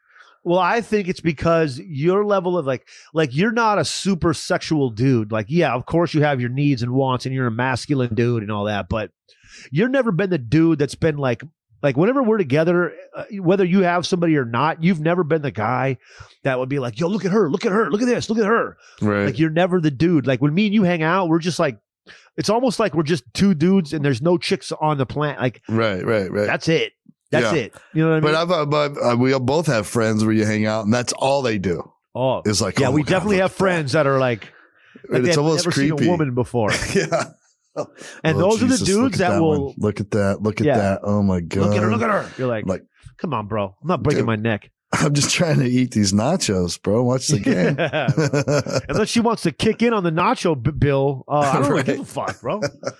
Well, I think it's because your level of like you're not a super sexual dude. Like, yeah, of course you have your needs and wants and you're a masculine dude and all that, but you've never been the dude that's been like whenever we're together, whether you have somebody or not, you've never been the guy that would be like, yo, look at her, look at this, look at her. Right. Like, you're never the dude. Like, when me and you hang out, we're just like, it's almost like we're just two dudes and there's no chicks on the planet. Like, right. that's it. That's it. You know what I mean? But we both have friends where you hang out, and that's all they do. Oh, it's like, yeah, oh we God, definitely have friends that are like it's almost never creepy. seen a woman before. Yeah. And those are the dudes that will one. Look at that. Oh my God. Look at her. You're like, come on, bro. I'm not breaking my neck. I'm just trying to eat these nachos, bro. Watch the game. Unless she wants to kick in on the nacho bill, I don't really give a fuck, bro.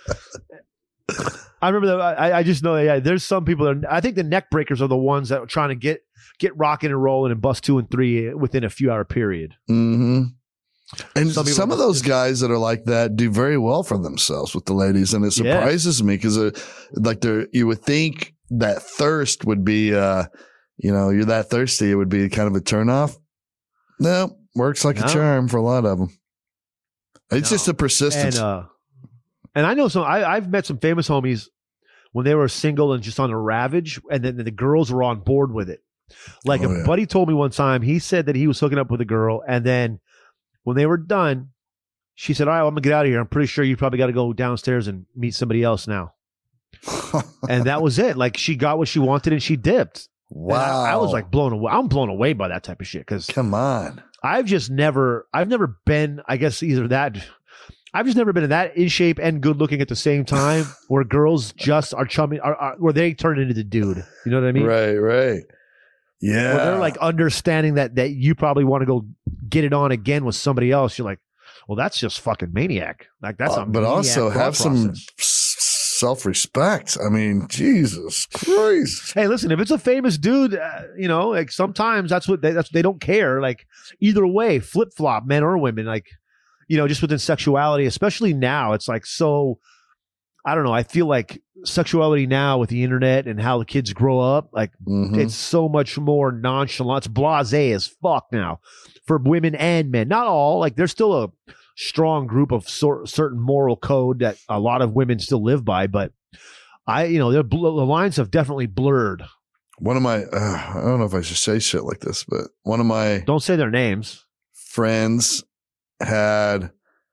I remember that. I just know that, there's some people that I think the neck breakers are the ones that are trying to get rocking and rolling and bust 2 and 3 within a few hour period. Mm-hmm. And some of those guys that are like that do very well for themselves with the ladies, and it surprises me because you would think that thirst would be, you're that thirsty, it would be kind of a turnoff. No, works like a charm for a lot of them. It's just a persistence. And I know I've met some famous homies when they were single and just on a ravage, and then the girls were on board with it. Like a buddy told me one time, he said that he was hooking up with a girl, and then when they were done, she said, all right, I'm going to get out of here. I'm pretty sure you probably got to go downstairs and meet somebody else now. And that was it. Like, she got what she wanted and she dipped. Wow. I was like blown away. I'm blown away by that type of shit. Because come on. I've never been, I guess, either that. I've just never been in that in shape and good looking at the same time where girls just are chumming, where they turn into the dude. You know what I mean? Right. Yeah. Where they're like understanding that you probably want to go get it on again with somebody else. You're like, well, that's just fucking maniac. Like, that's a but also have some self-respect. I mean, Jesus Christ. Hey, listen, if it's a famous dude, like sometimes that's what they don't care. Like, either way, flip-flop, men or women, like, just within sexuality, especially now, it's like, so, I don't know. I feel like sexuality now with the internet and how the kids grow up, like, it's so much more nonchalant. It's blasé as fuck now for women and men. Not all, like, there's still a strong group of certain moral code that a lot of women still live by, but the lines have definitely blurred. One of my, I don't know if I should say shit like this, but one of my don't say their names. Friends had,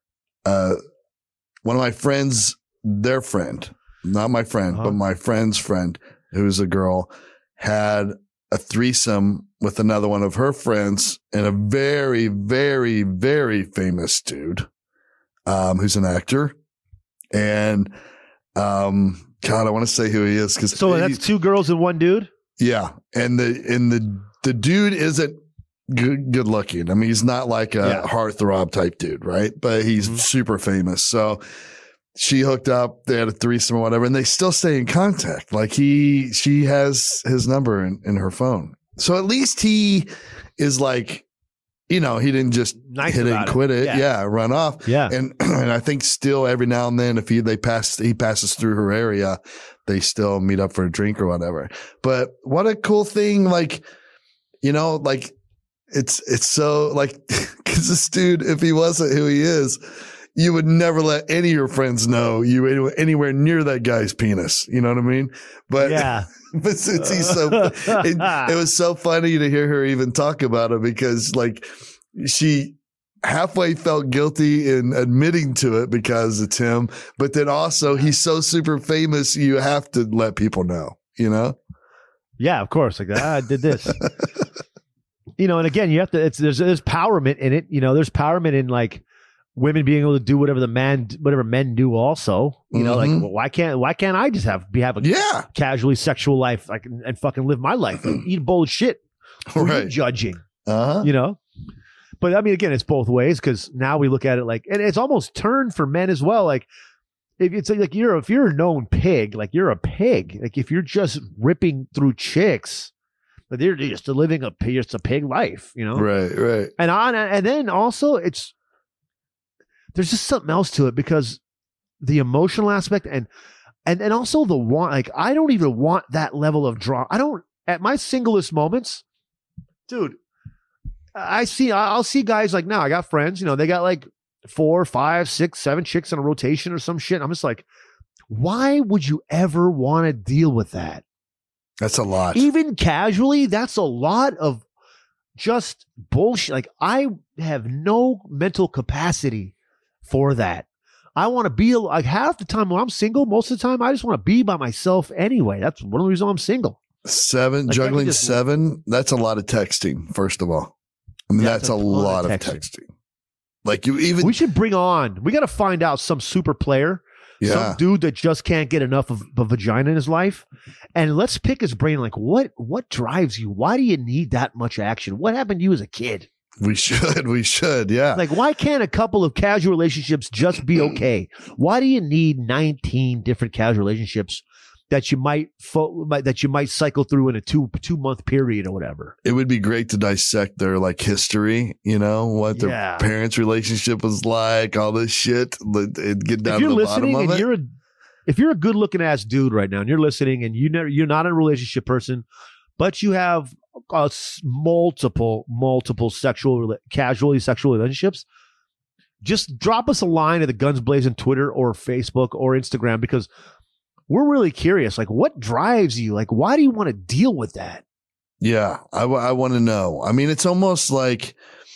one of my friends, their friend, not my friend, but my friend's friend, who's a girl, had a threesome with another one of her friends and a very, very, very famous dude, who's an actor. And, God, I want to say who he is. So that's 2 girls and 1 dude? Yeah. And the dude isn't good looking. I mean, he's not like a heartthrob type dude, right? But he's super famous. So she hooked up, they had a threesome or whatever, and they still stay in contact. Like, she has his number in her phone. So at least he is like, he didn't just hit it and quit it. Yeah, run off. Yeah. And I think still every now and then, if he passes through her area, they still meet up for a drink or whatever. But what a cool thing. Like, like it's so like, cause this dude, if he wasn't who he is, you would never let any of your friends know you were anywhere near that guy's penis. You know what I mean? But yeah. But since he's it was so funny to hear her even talk about it, because like she halfway felt guilty in admitting to it because it's him, but then also he's so super famous, you have to let people know, Yeah, of course. Like, I did this. And again, you have to. There's empowerment in it. There's empowerment in like women being able to do whatever men do. Also, like, well, why can't I just have a casually sexual life, like, and fucking live my life, like, eat a bowl of shit, right? Judging, But I mean, again, it's both ways, because now we look at it like, and it's almost turned for men as well. Like, if it's like if you're a known pig, like, you're a pig. Like, if you're just ripping through chicks, like, they're just living a pig life, Right. And then also there's just something else to it, because the emotional aspect and also the want. Like, I don't even want that level of drama. I don't, at my singlest moments, dude, I'll see guys like, now I got friends, they got like 4, 5, 6, 7 chicks on a rotation or some shit. I'm just like, why would you ever want to deal with that? That's a lot. Even casually, that's a lot of just bullshit. Like, I have no mental capacity for that. I want to be like, half the time when I'm single, most of the time, I just want to be by myself anyway. That's one of the reasons I'm single. 7, like, juggling 7. That's a lot of texting, first of all. I mean, that's a lot of texting. Like, we should we got to find out some super player, some dude that just can't get enough of a vagina in his life. And let's pick his brain. Like, what drives you? Why do you need that much action? What happened to you as a kid? We should. Yeah. Like, why can't a couple of casual relationships just be okay? Why do you need 19 different casual relationships that you might cycle through in a 2-month period or whatever? It would be great to dissect their like history, what their parents' relationship was like, all this shit, and get down to the bottom of it. If you're a good looking ass dude right now and you're listening and you're not a relationship person, but you have multiple casually sexual relationships, just drop us a line at the Guns Blazing Twitter or Facebook or Instagram, because we're really curious. Like, what drives you? Like, why do you want to deal with that? Yeah, I want to know. I mean, it's almost like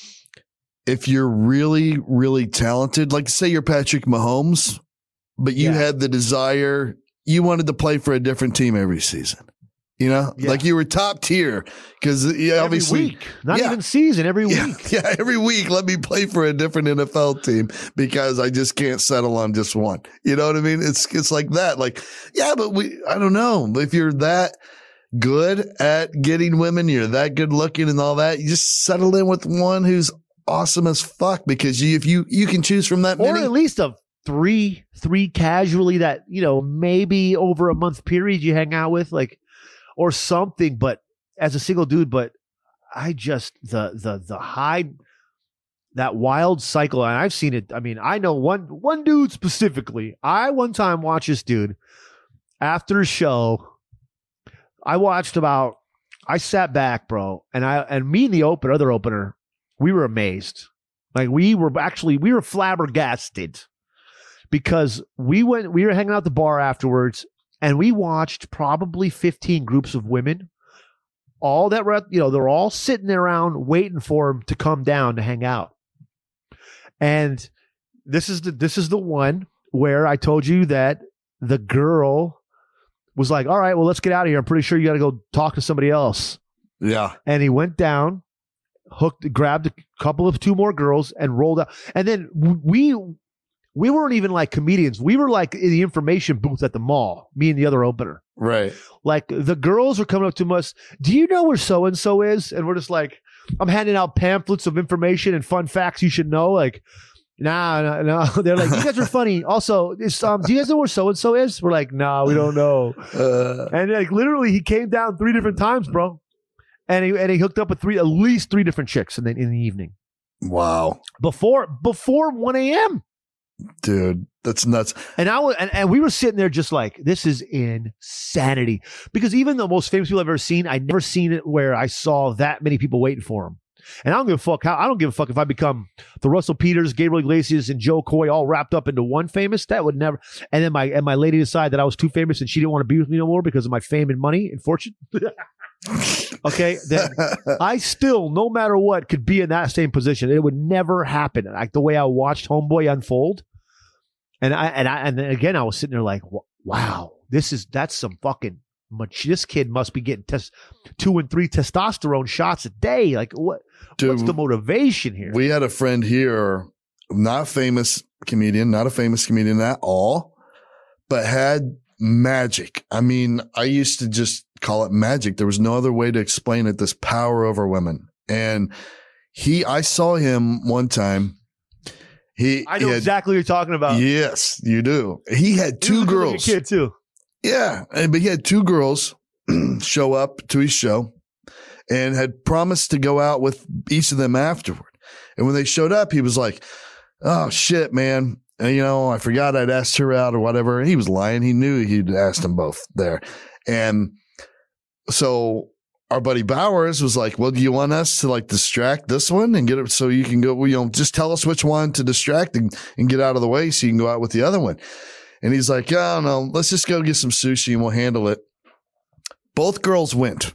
if you're really, really talented, like say you're Patrick Mahomes, but you had the desire, you wanted to play for a different team every season. Like you were top tier because obviously every week, not even season, every week. Yeah, every week. Let me play for a different NFL team because I just can't settle on just one. You know what I mean? It's like that. Like, but I don't know. If you're that good at getting women, you're that good looking and all that, you just settle in with one who's awesome as fuck, because if you can choose from that many, or at least of three casually that maybe over a month period you hang out with, like, or something. But as a single dude, but I just the high, that wild cycle, and I've seen it. I mean, I know one dude specifically. I one time watched this dude after a show. I sat back, bro, and me and the other opener, we were amazed. Like, we were flabbergasted, because we were hanging out at the bar afterwards, and we watched probably 15 groups of women, all that were, they're all sitting there around waiting for him to come down to hang out. And this is the one where I told you that the girl was like, all right, well, let's get out of here. I'm pretty sure you got to go talk to somebody else. Yeah. And he went down, grabbed a couple of 2 more girls and rolled out. And then we weren't even like comedians. We were like in the information booth at the mall, me and the other opener. Right. Like, the girls were coming up to us. Do you know where so-and-so is? And we're just like, I'm handing out pamphlets of information and fun facts you should know. Like, no. They're like, you guys are funny. Also, do you guys know where so-and-so is? We're like, no, we don't know. And like, literally, he came down 3 different times, bro. And he hooked up with at least 3 different chicks in the evening. Wow. Before 1 a.m. Dude, that's nuts. And we were sitting there just like, this is insanity. Because even the most famous people I've ever seen, I'd never seen it where I saw that many people waiting for him. And I don't give a fuck if I become the Russell Peters, Gabriel Iglesias, and Joe Coy all wrapped up into one famous. That would never. And then my lady decided that I was too famous and she didn't want to be with me no more because of my fame and money and fortune. Okay, then I still, no matter what, could be in that same position. It would never happen. Like the way I watched Homeboy unfold, and then again I was sitting there like, wow, that's some fucking much. This kid must be getting 2 and 3 testosterone shots a day. Like, what? Dude, what's the motivation here? We had a friend here, not a famous comedian at all, but had magic. I mean, I used to just call it magic. There was no other way to explain it. This power over women. And I saw him one time. I know exactly what you're talking about. Yes, you do. He had 2 girls. Like a kid too. Yeah. But he had 2 girls show up to his show and had promised to go out with each of them afterward. And when they showed up, he was like, oh shit, man. And, I forgot I'd asked her out or whatever. And he was lying. He knew he'd asked them both there. And so our buddy Bowers was like, well, do you want us to like distract this one and get it so you can go, just tell us which one to distract and get out of the way so you can go out with the other one. And he's like, oh, no, let's just go get some sushi and we'll handle it. Both girls went.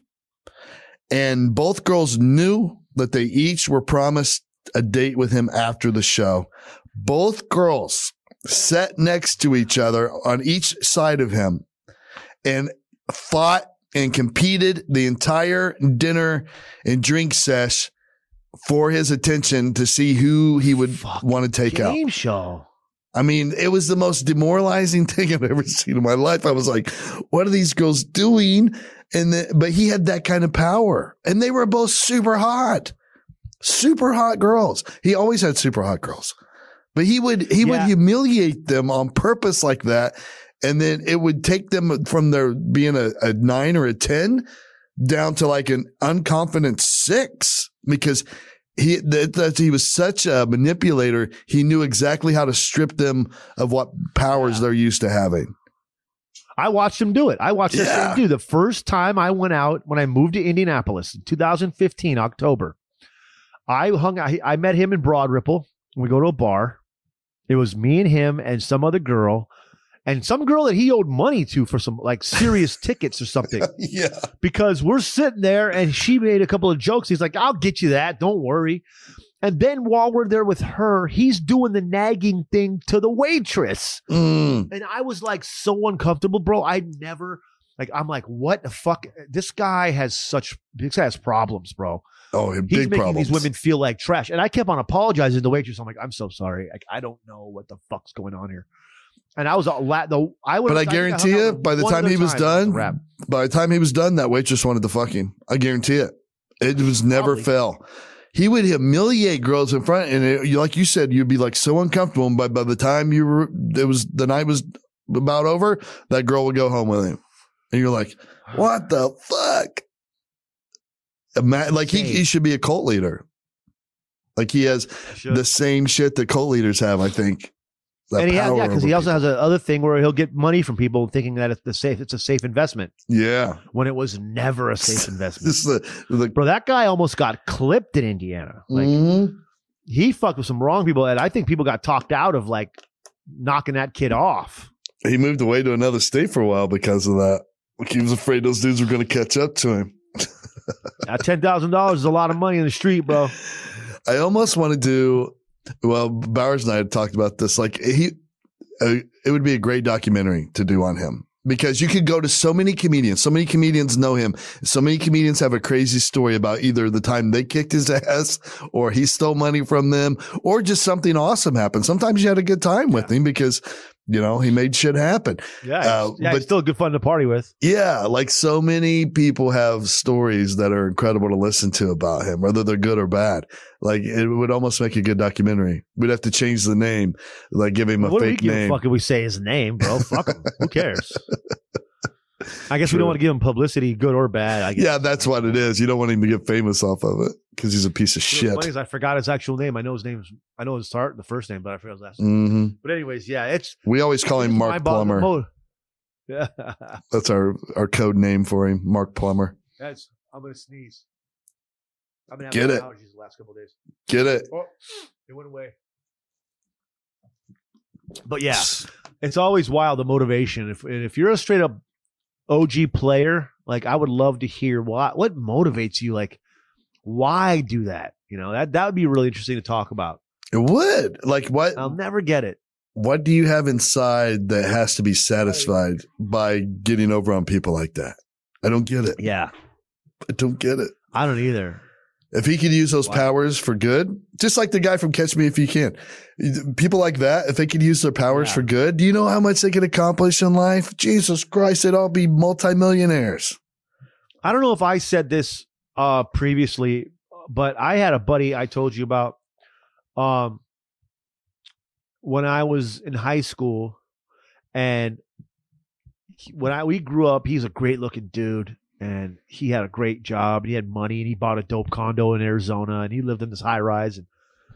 And both girls knew that they each were promised a date with him after the show. Both girls sat next to each other on each side of him and fought and competed the entire dinner and drink sesh for his attention to see who he would want to take out. Game show. I mean, it was the most demoralizing thing I've ever seen in my life. I was like, what are these girls doing? But he had that kind of power, and they were both super hot girls. He always had super hot girls, but he would humiliate them on purpose like that. And then it would take them from their being a 9 or a 10 down to like an unconfident 6 because he was such a manipulator. He knew exactly how to strip them of what powers they're used to having. I watched him do it. I watched this thing do. The first time I went out when I moved to Indianapolis in 2015, October, I met him in Broad Ripple. We go to a bar. It was me and him and some other girl. And some girl that he owed money to for some like serious tickets or something. Yeah. Because we're sitting there and she made a couple of jokes. He's like, I'll get you that. Don't worry. And then while we're there with her, he's doing the nagging thing to the waitress. And I was like so uncomfortable, bro. I'm like, what the fuck? This guy has problems, bro. Oh, he's big making problems. These women feel like trash. And I kept on apologizing to the waitress. I'm like, I'm so sorry. Like, I don't know what the fuck's going on here. And I was but I guarantee you, by the time he was done, that waitress wanted to fuck him. I guarantee it. It was never fail. He would humiliate girls in front, and like you said, you'd be like so uncomfortable. And by the time the night was about over, that girl would go home with him, and you're like, what the fuck? Like he should be a cult leader. Like he has the same shit that cult leaders have, I think. And because he also has another thing where he'll get money from people thinking that it's a safe investment. Yeah, when it was never a safe investment. This is bro, that guy almost got clipped in Indiana. Like he fucked with some wrong people, and I think people got talked out of like knocking that kid off. He moved away to another state for a while because of that. Like he was afraid those dudes were going to catch up to him. $10,000 is a lot of money in the street, bro. I almost want to do. Well, Bowers and I had talked about this. Like it would be a great documentary to do on him because you could go to so many comedians. So many comedians know him. So many comedians have a crazy story about either the time they kicked his ass or he stole money from them or just something awesome happened. Sometimes you had a good time with him because, he made shit happen. Yeah. But it's still good fun to party with. Yeah. Like so many people have stories that are incredible to listen to about him, whether they're good or bad. Like it would almost make a good documentary. We'd have to change the name, like give him a fake name. What do we say his name, bro? Fuck him. Who cares? I guess we don't want to give him publicity, good or bad. I guess. Yeah, that's what it is. You don't want him to get famous off of it because he's a piece of shit. Funny is I forgot his actual name. I know his the first name, but I forgot his last name. But anyways, we always call him Mark Plummer. Yeah, that's our code name for him, Mark Plummer. I'm gonna sneeze. I've been having allergies the last couple of days. Get it? Oh, it went away. But yeah, it's always wild the motivation. If you're a straight up OG player, like I would love to hear what motivates you. Like, why do that? That would be really interesting to talk about. It would. Like what? I'll never get it. What do you have inside that has to be satisfied by getting over on people like that? I don't get it. Yeah, I don't get it. I don't either. If he could use those powers for good, just like the guy from Catch Me If You Can, people like that, if they could use their powers for good, do you know how much they could accomplish in life? Jesus Christ, they'd all be multimillionaires. I don't know if I said this previously, but I had a buddy I told you about when I was in high school, and we grew up, he's a great looking dude. And he had a great job. He had money, and he bought a dope condo in Arizona, and he lived in this high rise. And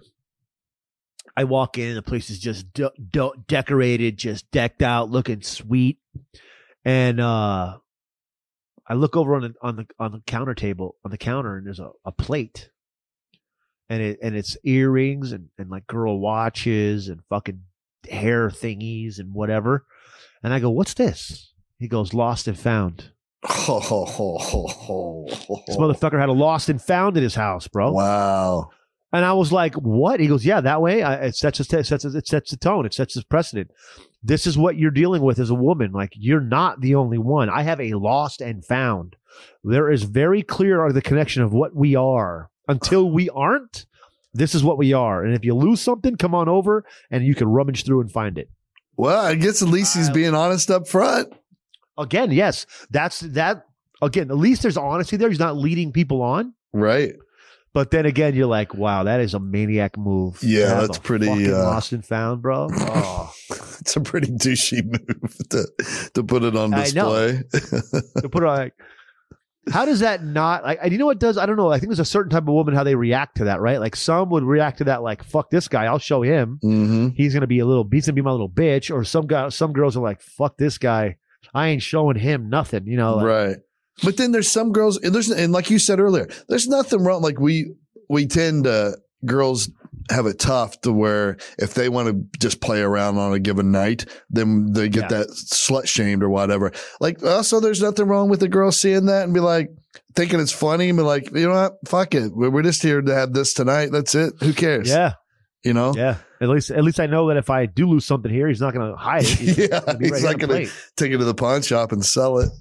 I walk in, and the place is just decorated, just decked out, looking sweet. And I look over on the counter table on the counter, and there's a plate, and it's earrings and like girl watches and fucking hair thingies and whatever. And I go, "What's this?" He goes, "Lost and found." This motherfucker had a lost and found in his house, bro. Wow. And I was like, "What?" He goes, "Yeah, that way it sets the tone. It sets the precedent. This is what you're dealing with as a woman. Like, you're not the only one. I have a lost and found. There is very clear the connection of what we are. Until we aren't, this is what we are. And if you lose something, come on over and you can rummage through and find it." Well, I guess at least he's being honest up front. Again, yes, that's that. Again, at least there's honesty there. He's not leading people on. Right. But then again, you're like, wow, that is a maniac move. Yeah, that's pretty lost and found, bro. Oh. It's a pretty douchey move to put it on display. To put it on, like, how does that not? Like, you know what does? I don't know. I think there's a certain type of woman how they react to that, right? Like, some would react to that like, "Fuck this guy, I'll show him. Mm-hmm. He's gonna be my little bitch." Or some girls are like, "Fuck this guy, I ain't showing him nothing." You know, like, right? But then there's some girls, and like you said earlier, there's nothing wrong. Like we tend to, girls have it tough to where if they want to just play around on a given night, then they get that slut shamed or whatever. Like, also, there's nothing wrong with the girl seeing that and be like, thinking it's funny and be like, you know what, fuck it, we're just here to have this tonight. That's it. Who cares? Yeah. You know? Yeah. At least I know that if I do lose something here, he's not going to hide it. He's not going to take it to the pawn shop and sell it.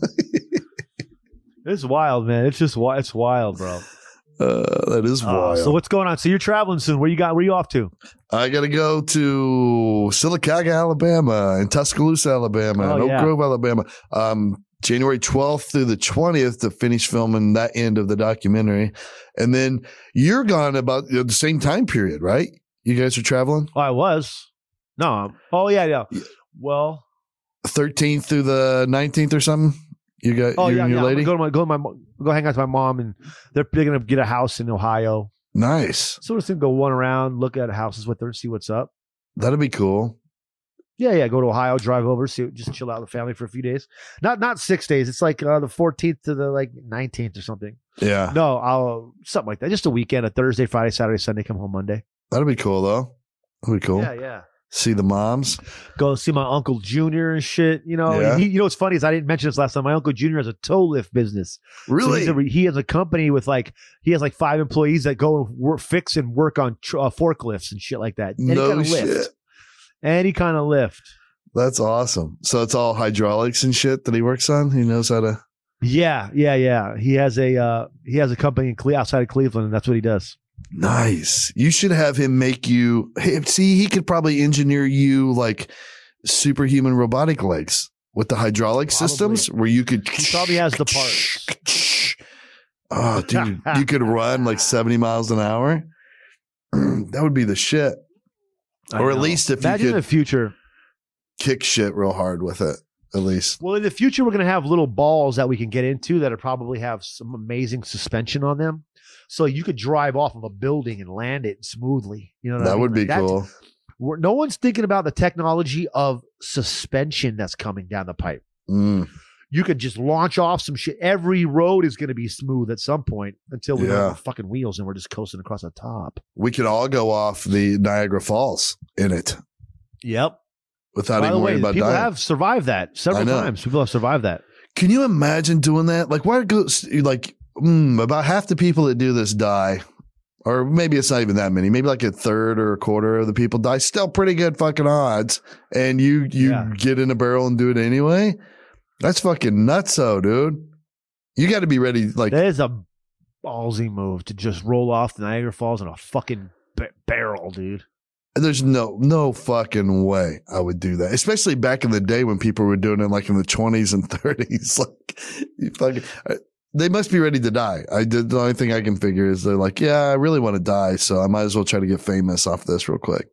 It's wild, man. It's wild, bro. That is wild. So what's going on? So you're traveling soon. Where you off to? I got to go to Sylacauga, Alabama, and Tuscaloosa, Alabama, and Oak Grove, Alabama. January 12th through the 20th to finish filming that end of the documentary. And then you're gone about the same time period, right? You guys are traveling? Oh, I was. No. Oh, yeah. Well, 13th through the 19th or something? You got you and your lady? Go hang out to my mom, and they're going to get a house in Ohio. Nice. So we're just going to go one around, look at houses with her, see what's up. That'd be cool. Yeah. Go to Ohio, drive over, just chill out with the family for a few days. Not 6 days. It's like the 14th to the 19th or something. Yeah. No, I'll something like that. Just a weekend, a Thursday, Friday, Saturday, Sunday. Come home Monday. That'd be cool though. That'd be cool. Yeah. See the moms. Go see my Uncle Junior and shit. You know, you know what's funny is I didn't mention this last time. My Uncle Junior has a tow lift business. Really? So he has a company with he has 5 employees that go and fix and work on forklifts and shit like that. And no shit. Any kind of lift. That's awesome. So it's all hydraulics and shit that he works on. He knows how to. Yeah. He has a company outside of Cleveland, and that's what he does. Nice. You should have him make you. See, he could probably engineer you like superhuman robotic legs with the hydraulic systems where you could. He probably has the parts. Oh, dude, you could run like 70 miles an hour. That would be the shit. Or at least if imagine you could in the future kick shit real hard with it. At least. Well, in the future, we're going to have little balls that we can get into that probably have some amazing suspension on them. So you could drive off of a building and land it smoothly. You know what I mean? That would be cool. No one's thinking about the technology of suspension that's coming down the pipe. You could just launch off some shit. Every road is going to be smooth at some point until we have fucking wheels and we're just coasting across the top. We could all go off the Niagara Falls in it. Yep. Without even worrying about people dying. Have survived that several times. People have survived that. Can you imagine doing that? Like, why goes about half the people that do this die, or maybe it's not even that many. Maybe like a third or a quarter of the people die. Still pretty good fucking odds, and you get in a barrel and do it anyway. That's fucking nutso, dude. You got to be ready. Like, that is a ballsy move to just roll off the Niagara Falls in a fucking barrel, dude. There's no fucking way I would do that, especially back in the day when people were doing it like in the 20s and 30s. Like, they must be ready to die. The only thing I can figure is they're like, yeah, I really want to die, so I might as well try to get famous off this real quick.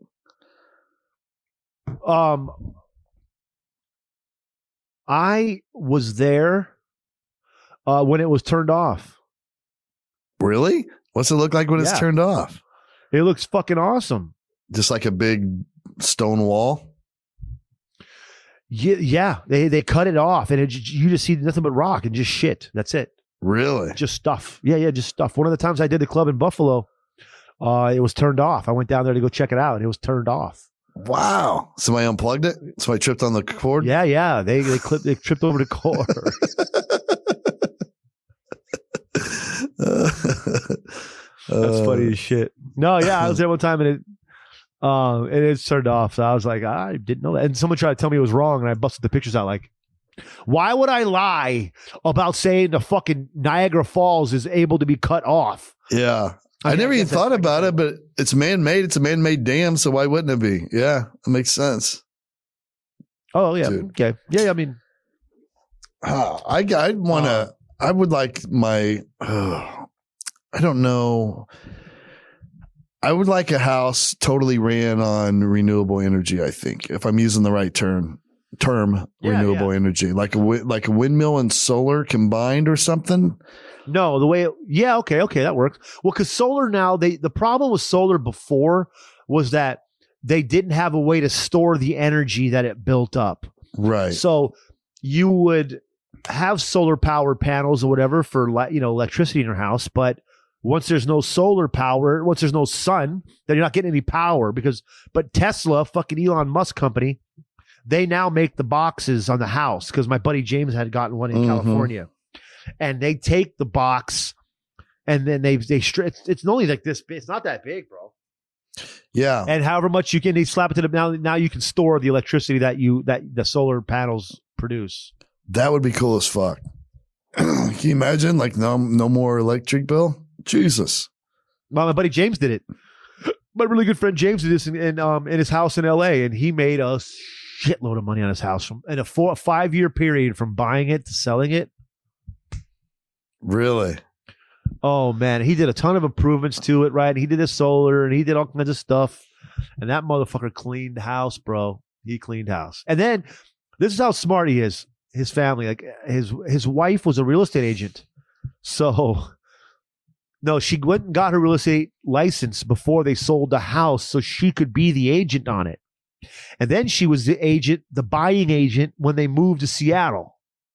I was there when it was turned off. Really? What's it look like when it's turned off? It looks fucking awesome. Just like a big stone wall? Yeah. They cut it off, and you just see nothing but rock and just shit. That's it. Really? Just stuff. Yeah, just stuff. One of the times I did the club in Buffalo, it was turned off. I went down there to go check it out, and it was turned off. Wow. Somebody unplugged it? Somebody tripped on the cord? Yeah. They tripped over the cord. That's funny as shit. No, yeah, I was there one time, and it's turned off. So I was like, I didn't know that. And someone tried to tell me it was wrong, and I busted the pictures out. Like, why would I lie about saying the fucking Niagara Falls is able to be cut off? Yeah. I never even thought about it, but it's man-made. It's a man-made dam, so why wouldn't it be? Yeah, it makes sense. Oh, yeah. Dude. Okay. Yeah, I mean. I would like my, I don't know. I would like a house totally ran on renewable energy, I think, if I'm using the right term renewable energy, like a windmill and solar combined or something. No, okay, that works. Well, because solar now, the problem with solar before was that they didn't have a way to store the energy that it built up. Right. So you would have solar powered panels or whatever for electricity in your house, but once there's no solar power, once there's no sun, then you're not getting any power but Tesla, fucking Elon Musk company, they now make the boxes on the house, because my buddy James had gotten one in California, and they take the box and then it's only like this big. It's not that big, bro. Yeah. And however much they slap it to the, now you can store the electricity that the solar panels produce. That would be cool as fuck. Can you imagine? Like no more electric bill? Jesus. Well, my buddy James did it. My really good friend James did this in his house in LA, and he made a shitload of money on his house in a 5-year period from buying it to selling it. Really? Oh man, he did a ton of improvements to it, right? He did the solar and he did all kinds of stuff. And that motherfucker cleaned house, bro. He cleaned house. And then this is how smart he is. His family, like his wife was a real estate agent. So no, she went and got her real estate license before they sold the house so she could be the agent on it. And then she was the buying agent when they moved to Seattle.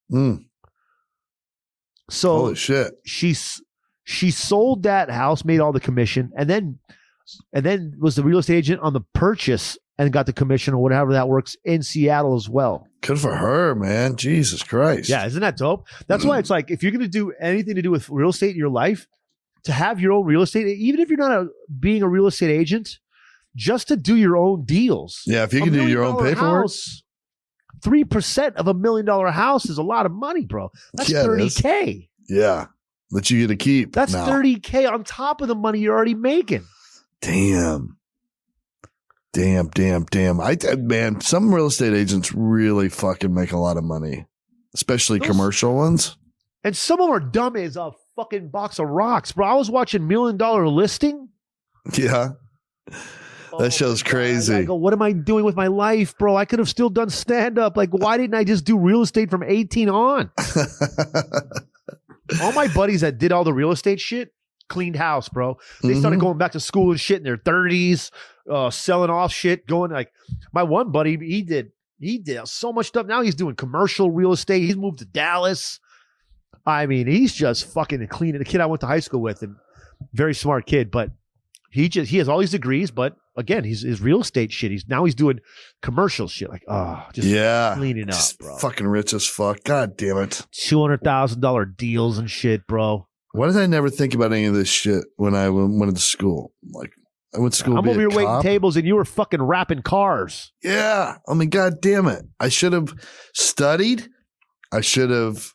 So holy shit. She sold that house, made all the commission, and then was the real estate agent on the purchase and got the commission or whatever that works in Seattle as well. Good for her, man. Jesus Christ. Yeah, isn't that dope? That's why it's like, if you're going to do anything to do with real estate in your life, to have your own real estate, even if you're not being a real estate agent, just to do your own deals. Yeah, if you can do your own paperwork. 3% of $1 million house is a lot of money, bro. That's $30K. Yeah, that you get to keep. That's now. $30K on top of the money you're already making. Damn. Man, some real estate agents really fucking make a lot of money, especially commercial ones. And some of them are dumb as a fucking box of rocks, bro. I was watching $1 Million Listing. Yeah. That show's crazy. I go, what am I doing with my life, bro? I could have still done stand-up. Like, why didn't I just do real estate from 18 on? All my buddies that did all the real estate shit cleaned house, bro. They started going back to school and shit in their 30s, selling off shit, going like my one buddy, he did so much stuff. Now he's doing commercial real estate. He's moved to Dallas. I mean, he's just fucking cleaning. The kid I went to high school with, and very smart kid, but he has all these degrees, but again, his real estate shit. He's doing commercial shit. Like, cleaning up, bro. Fucking rich as fuck. God damn it. $200,000 deals and shit, bro. Why did I never think about any of this shit when I went to school? Like, I went to school. I'm over here waiting tables, and you were fucking wrapping cars. Yeah. I mean, God damn it. I should have studied. I should have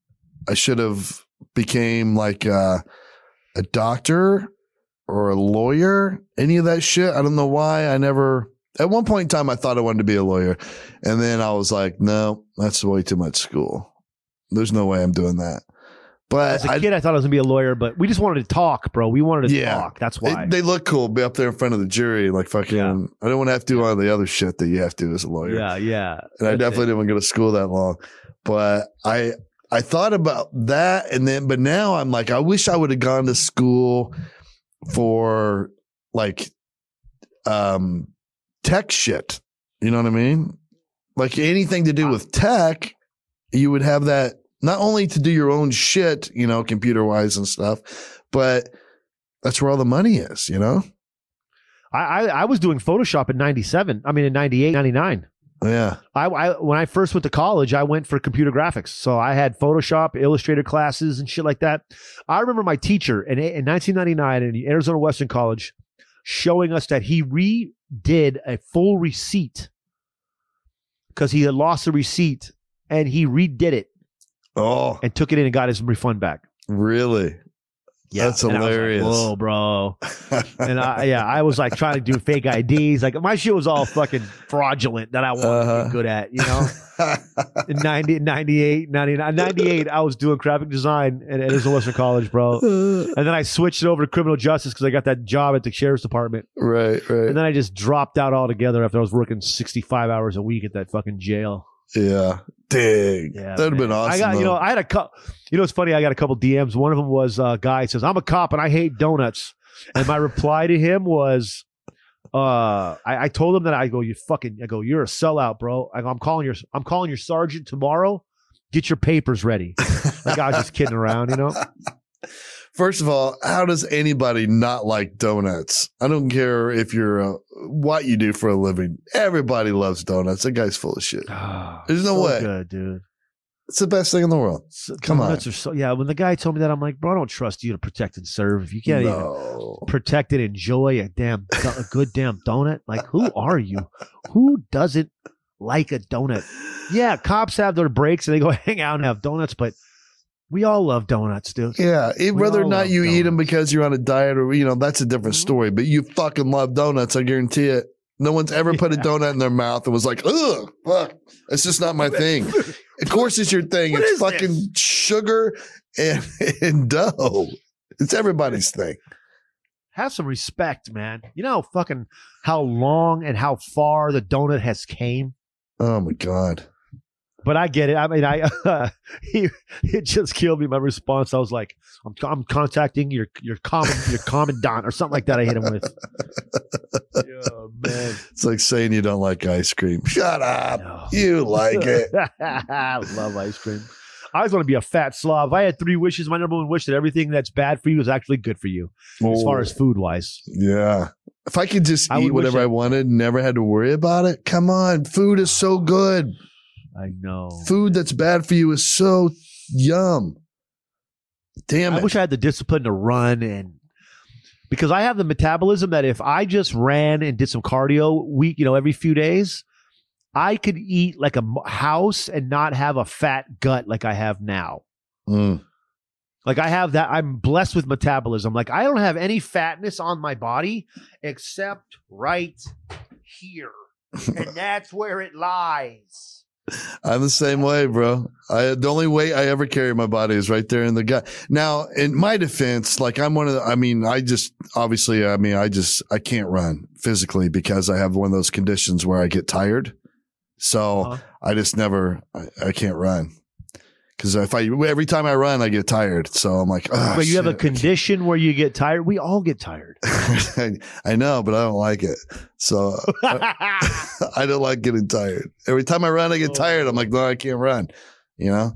became like a doctor or a lawyer, any of that shit. I don't know why I never, at one point in time, I thought I wanted to be a lawyer. And then I was like, no, that's way too much school. There's no way I'm doing that. But as a kid, I thought I was going to be a lawyer, but we just wanted to talk, bro. We wanted to talk. That's why. They look cool. Be up there in front of the jury. Like fucking, I don't want to have to do all the other shit that you have to as a lawyer. Yeah. And I definitely didn't want to go to school that long. But I thought about that. But now I'm like, I wish I would have gone to school for like tech shit. You know what I mean? like anything to do with tech, you would have that not only to do your own shit, you know, computer wise and stuff, but that's where all the money is, you know? I was doing Photoshop in 97. I mean, in 98, 99. Yeah. When I first went to college, I went for computer graphics. So I had Photoshop, Illustrator classes and shit like that. I remember my teacher in 1999 in Arizona Western College showing us that he redid a full receipt because he had lost the receipt and he redid it. Oh. And took it in and got his refund back. Really? Yeah, that's hilarious. Like, whoa, bro. And I was like trying to do fake IDs. Like my shit was all fucking fraudulent that I wanted to be good at, you know? In 98, 99, 98, I was doing graphic design at Arizona Western College, bro. And then I switched it over to criminal justice because I got that job at the sheriff's department. Right. And then I just dropped out altogether after I was working 65 hours a week at that fucking jail. Yeah. Dang. Yeah, that'd have been awesome. I had a couple, it's funny. I got a couple DMs. One of them was a guy says, I'm a cop and I hate donuts. And my reply to him was, I told him that you're a sellout, bro. I'm calling your sergeant tomorrow. Get your papers ready. Like I was just kidding around, you know? First of all, how does anybody not like donuts? I don't care if you're what you do for a living. Everybody loves donuts. That guy's full of shit. There's no way. Good, dude. It's the best thing in the world. Come on. When the guy told me that, I'm like, bro, I don't trust you to protect and serve. If you can't even protect and enjoy a good damn donut, like who are you? Who doesn't like a donut? Yeah, cops have their breaks and they go hang out and have donuts, but we all love donuts, dude. Yeah, whether or not you eat them because you're on a diet or, you know, that's a different story. But you fucking love donuts, I guarantee it. No one's ever put a donut in their mouth and was like, ugh, fuck. It's just not my thing. Of course it's your thing. It's fucking sugar and dough. It's everybody's thing. Have some respect, man. You know fucking how long and how far the donut has came? Oh, my God. But I get it. I mean, it just killed me. My response, I was like, I'm contacting your commandant or something like that. I hit him with. Oh, man. It's like saying you don't like ice cream. Shut up. No. You like it. I love ice cream. I always want to be a fat slob. If I had 3 wishes, my number one wish that everything that's bad for you is actually good for you, as far as food wise. Yeah. If I could just eat whatever I wanted and never had to worry about it, come on. Food is so good. I know. Food that's bad for you is so yum. Damn it. I wish I had the discipline to run because I have the metabolism that if I just ran and did some cardio every few days, I could eat like a house and not have a fat gut like I have now. Like I have that. I'm blessed with metabolism. Like I don't have any fatness on my body except right here. And that's where it lies. I'm the same way, bro. The only weight I ever carry in my body is right there in the gut. Now, in my defense, like I'm I can't run physically because I have one of those conditions where I get tired. So I just I can't run. Because every time I run, I get tired. So I'm like, oh, but you have a condition where you get tired. We all get tired. I know, but I don't like it. So I don't like getting tired. Every time I run, I get tired. I'm like, no, I can't run. You know.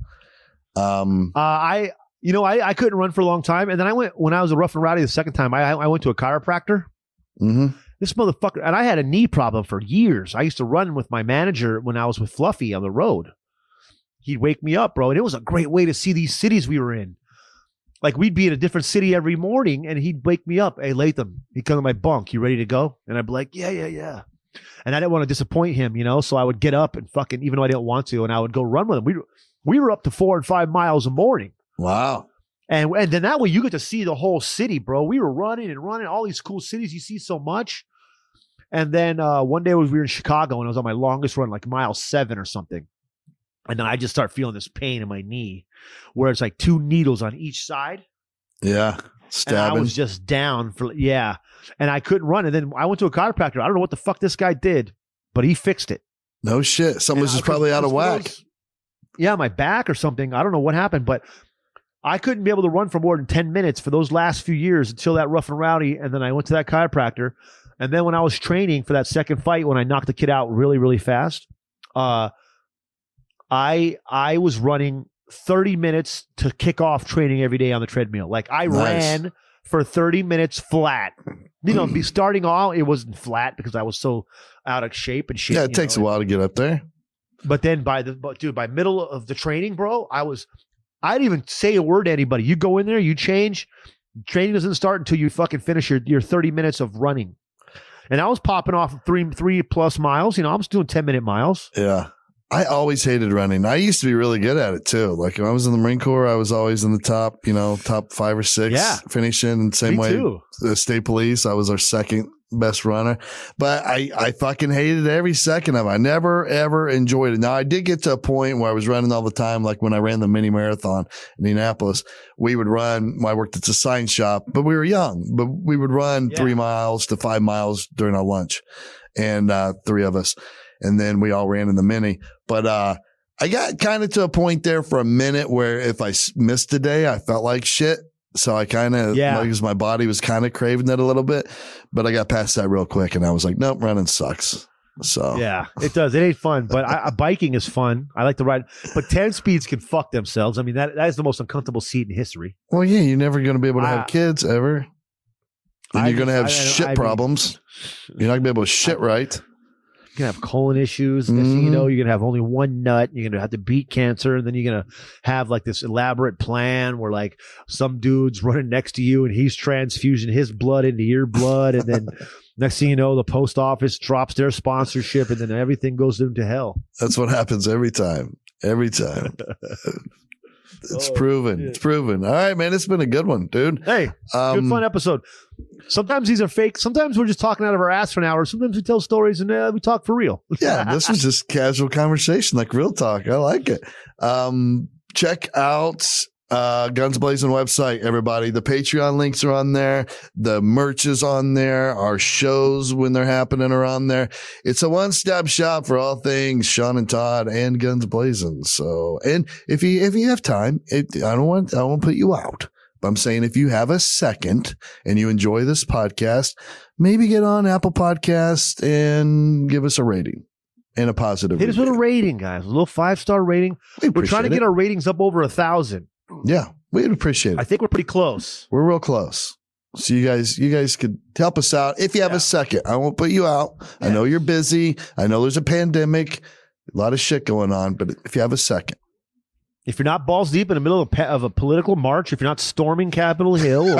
I couldn't run for a long time, and then when I was a rough and rowdy the second time. I went to a chiropractor. Mm-hmm. This motherfucker, and I had a knee problem for years. I used to run with my manager when I was with Fluffy on the road. He'd wake me up, bro. And it was a great way to see these cities we were in. Like we'd be in a different city every morning and he'd wake me up. Hey, Latham, he'd come to my bunk. You ready to go? And I'd be like, yeah. And I didn't want to disappoint him, So I would get up and fucking, even though I didn't want to, and I would go run with him. We were up to 4 and 5 miles a morning. Wow. And then that way you get to see the whole city, bro. We were running all these cool cities. You see so much. And then one day we were in Chicago and I was on my longest run, like mile 7 or something. And then I just start feeling this pain in my knee where it's like 2 needles on each side. Yeah. Stabbing. And I was just down and I couldn't run. And then I went to a chiropractor. I don't know what the fuck this guy did, but he fixed it. No shit. Someone's just probably out of whack. My back or something. I don't know what happened, but I couldn't be able to run for more than 10 minutes for those last few years until that rough and rowdy. And then I went to that chiropractor. And then when I was training for that second fight, when I knocked the kid out really, really fast, I was running 30 minutes to kick off training every day on the treadmill. Like I ran for 30 minutes flat. You know, starting off, it wasn't flat because I was so out of shape and shit. Yeah, it takes a while to get up there. But then by middle of the training, bro, I didn't even say a word to anybody. You go in there, you change. Training doesn't start until you fucking finish your 30 minutes of running. And I was popping off 3+ miles. You know, I was doing 10-minute miles. Yeah. I always hated running. I used to be really good at it too. Like when I was in the Marine Corps, I was always in the top 5 or 6 finishing. Same way, the state police, I was our second best runner. But I fucking hated every second of it. I never, ever enjoyed it. Now, I did get to a point where I was running all the time. Like when I ran the mini marathon in Indianapolis, we would run. I worked at the sign shop, but we were young. But we would run 3 miles to 5 miles during our lunch, and 3 of us. And then we all ran in the mini. But I got kind of to a point there for a minute where if I missed a day, I felt like shit. So I kind of, because my body was kind of craving it a little bit. But I got past that real quick, and I was like, nope, running sucks. So yeah, it does. It ain't fun, but biking is fun. I like to ride, but 10 speeds can fuck themselves. I mean, that is the most uncomfortable seat in history. Well, yeah, you're never going to be able to have kids ever. And you're going to have shit problems. You're not going to be able to shit right. You're going to have colon issues. Next thing you know, you're going to have only one nut. You're going to have to beat cancer. And then you're going to have like this elaborate plan where like some dude's running next to you and he's transfusing his blood into your blood. And then next thing you know, the post office drops their sponsorship and then everything goes into hell. That's what happens every time. Every time. It's proven. Shit. It's proven. All right, man. It's been a good one, dude. Hey, good fun episode. Sometimes these are fake. Sometimes we're just talking out of our ass for an hour. Sometimes we tell stories and we talk for real. Yeah, this was just casual conversation, like real talk. I like it. Check out Guns Blazing website, everybody. The Patreon links are on there. The merch is on there. Our shows, when they're happening, are on there. It's a one-stop shop for all things Sean and Todd and Guns Blazing. So, and if you have time, I don't want to put you out. But I'm saying if you have a second and you enjoy this podcast, maybe get on Apple Podcast and give us a rating and a positive review. Hit us with a rating, guys. A little 5-star rating. We're trying to get our ratings up over 1,000. Yeah, we'd appreciate it. I think we're pretty close. We're real close. So you guys could help us out if you have a second. I won't put you out. Yeah. I know you're busy. I know there's a pandemic, a lot of shit going on, but if you have a second. If you're not balls deep in the middle of a political march, if you're not storming Capitol Hill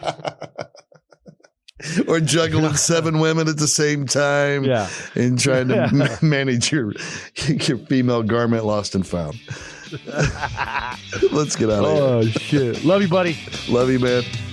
or juggling 7 women at the same time and trying to manage your female garment lost and found. Let's get out of here. Oh, shit. Love you, buddy. Love you, man.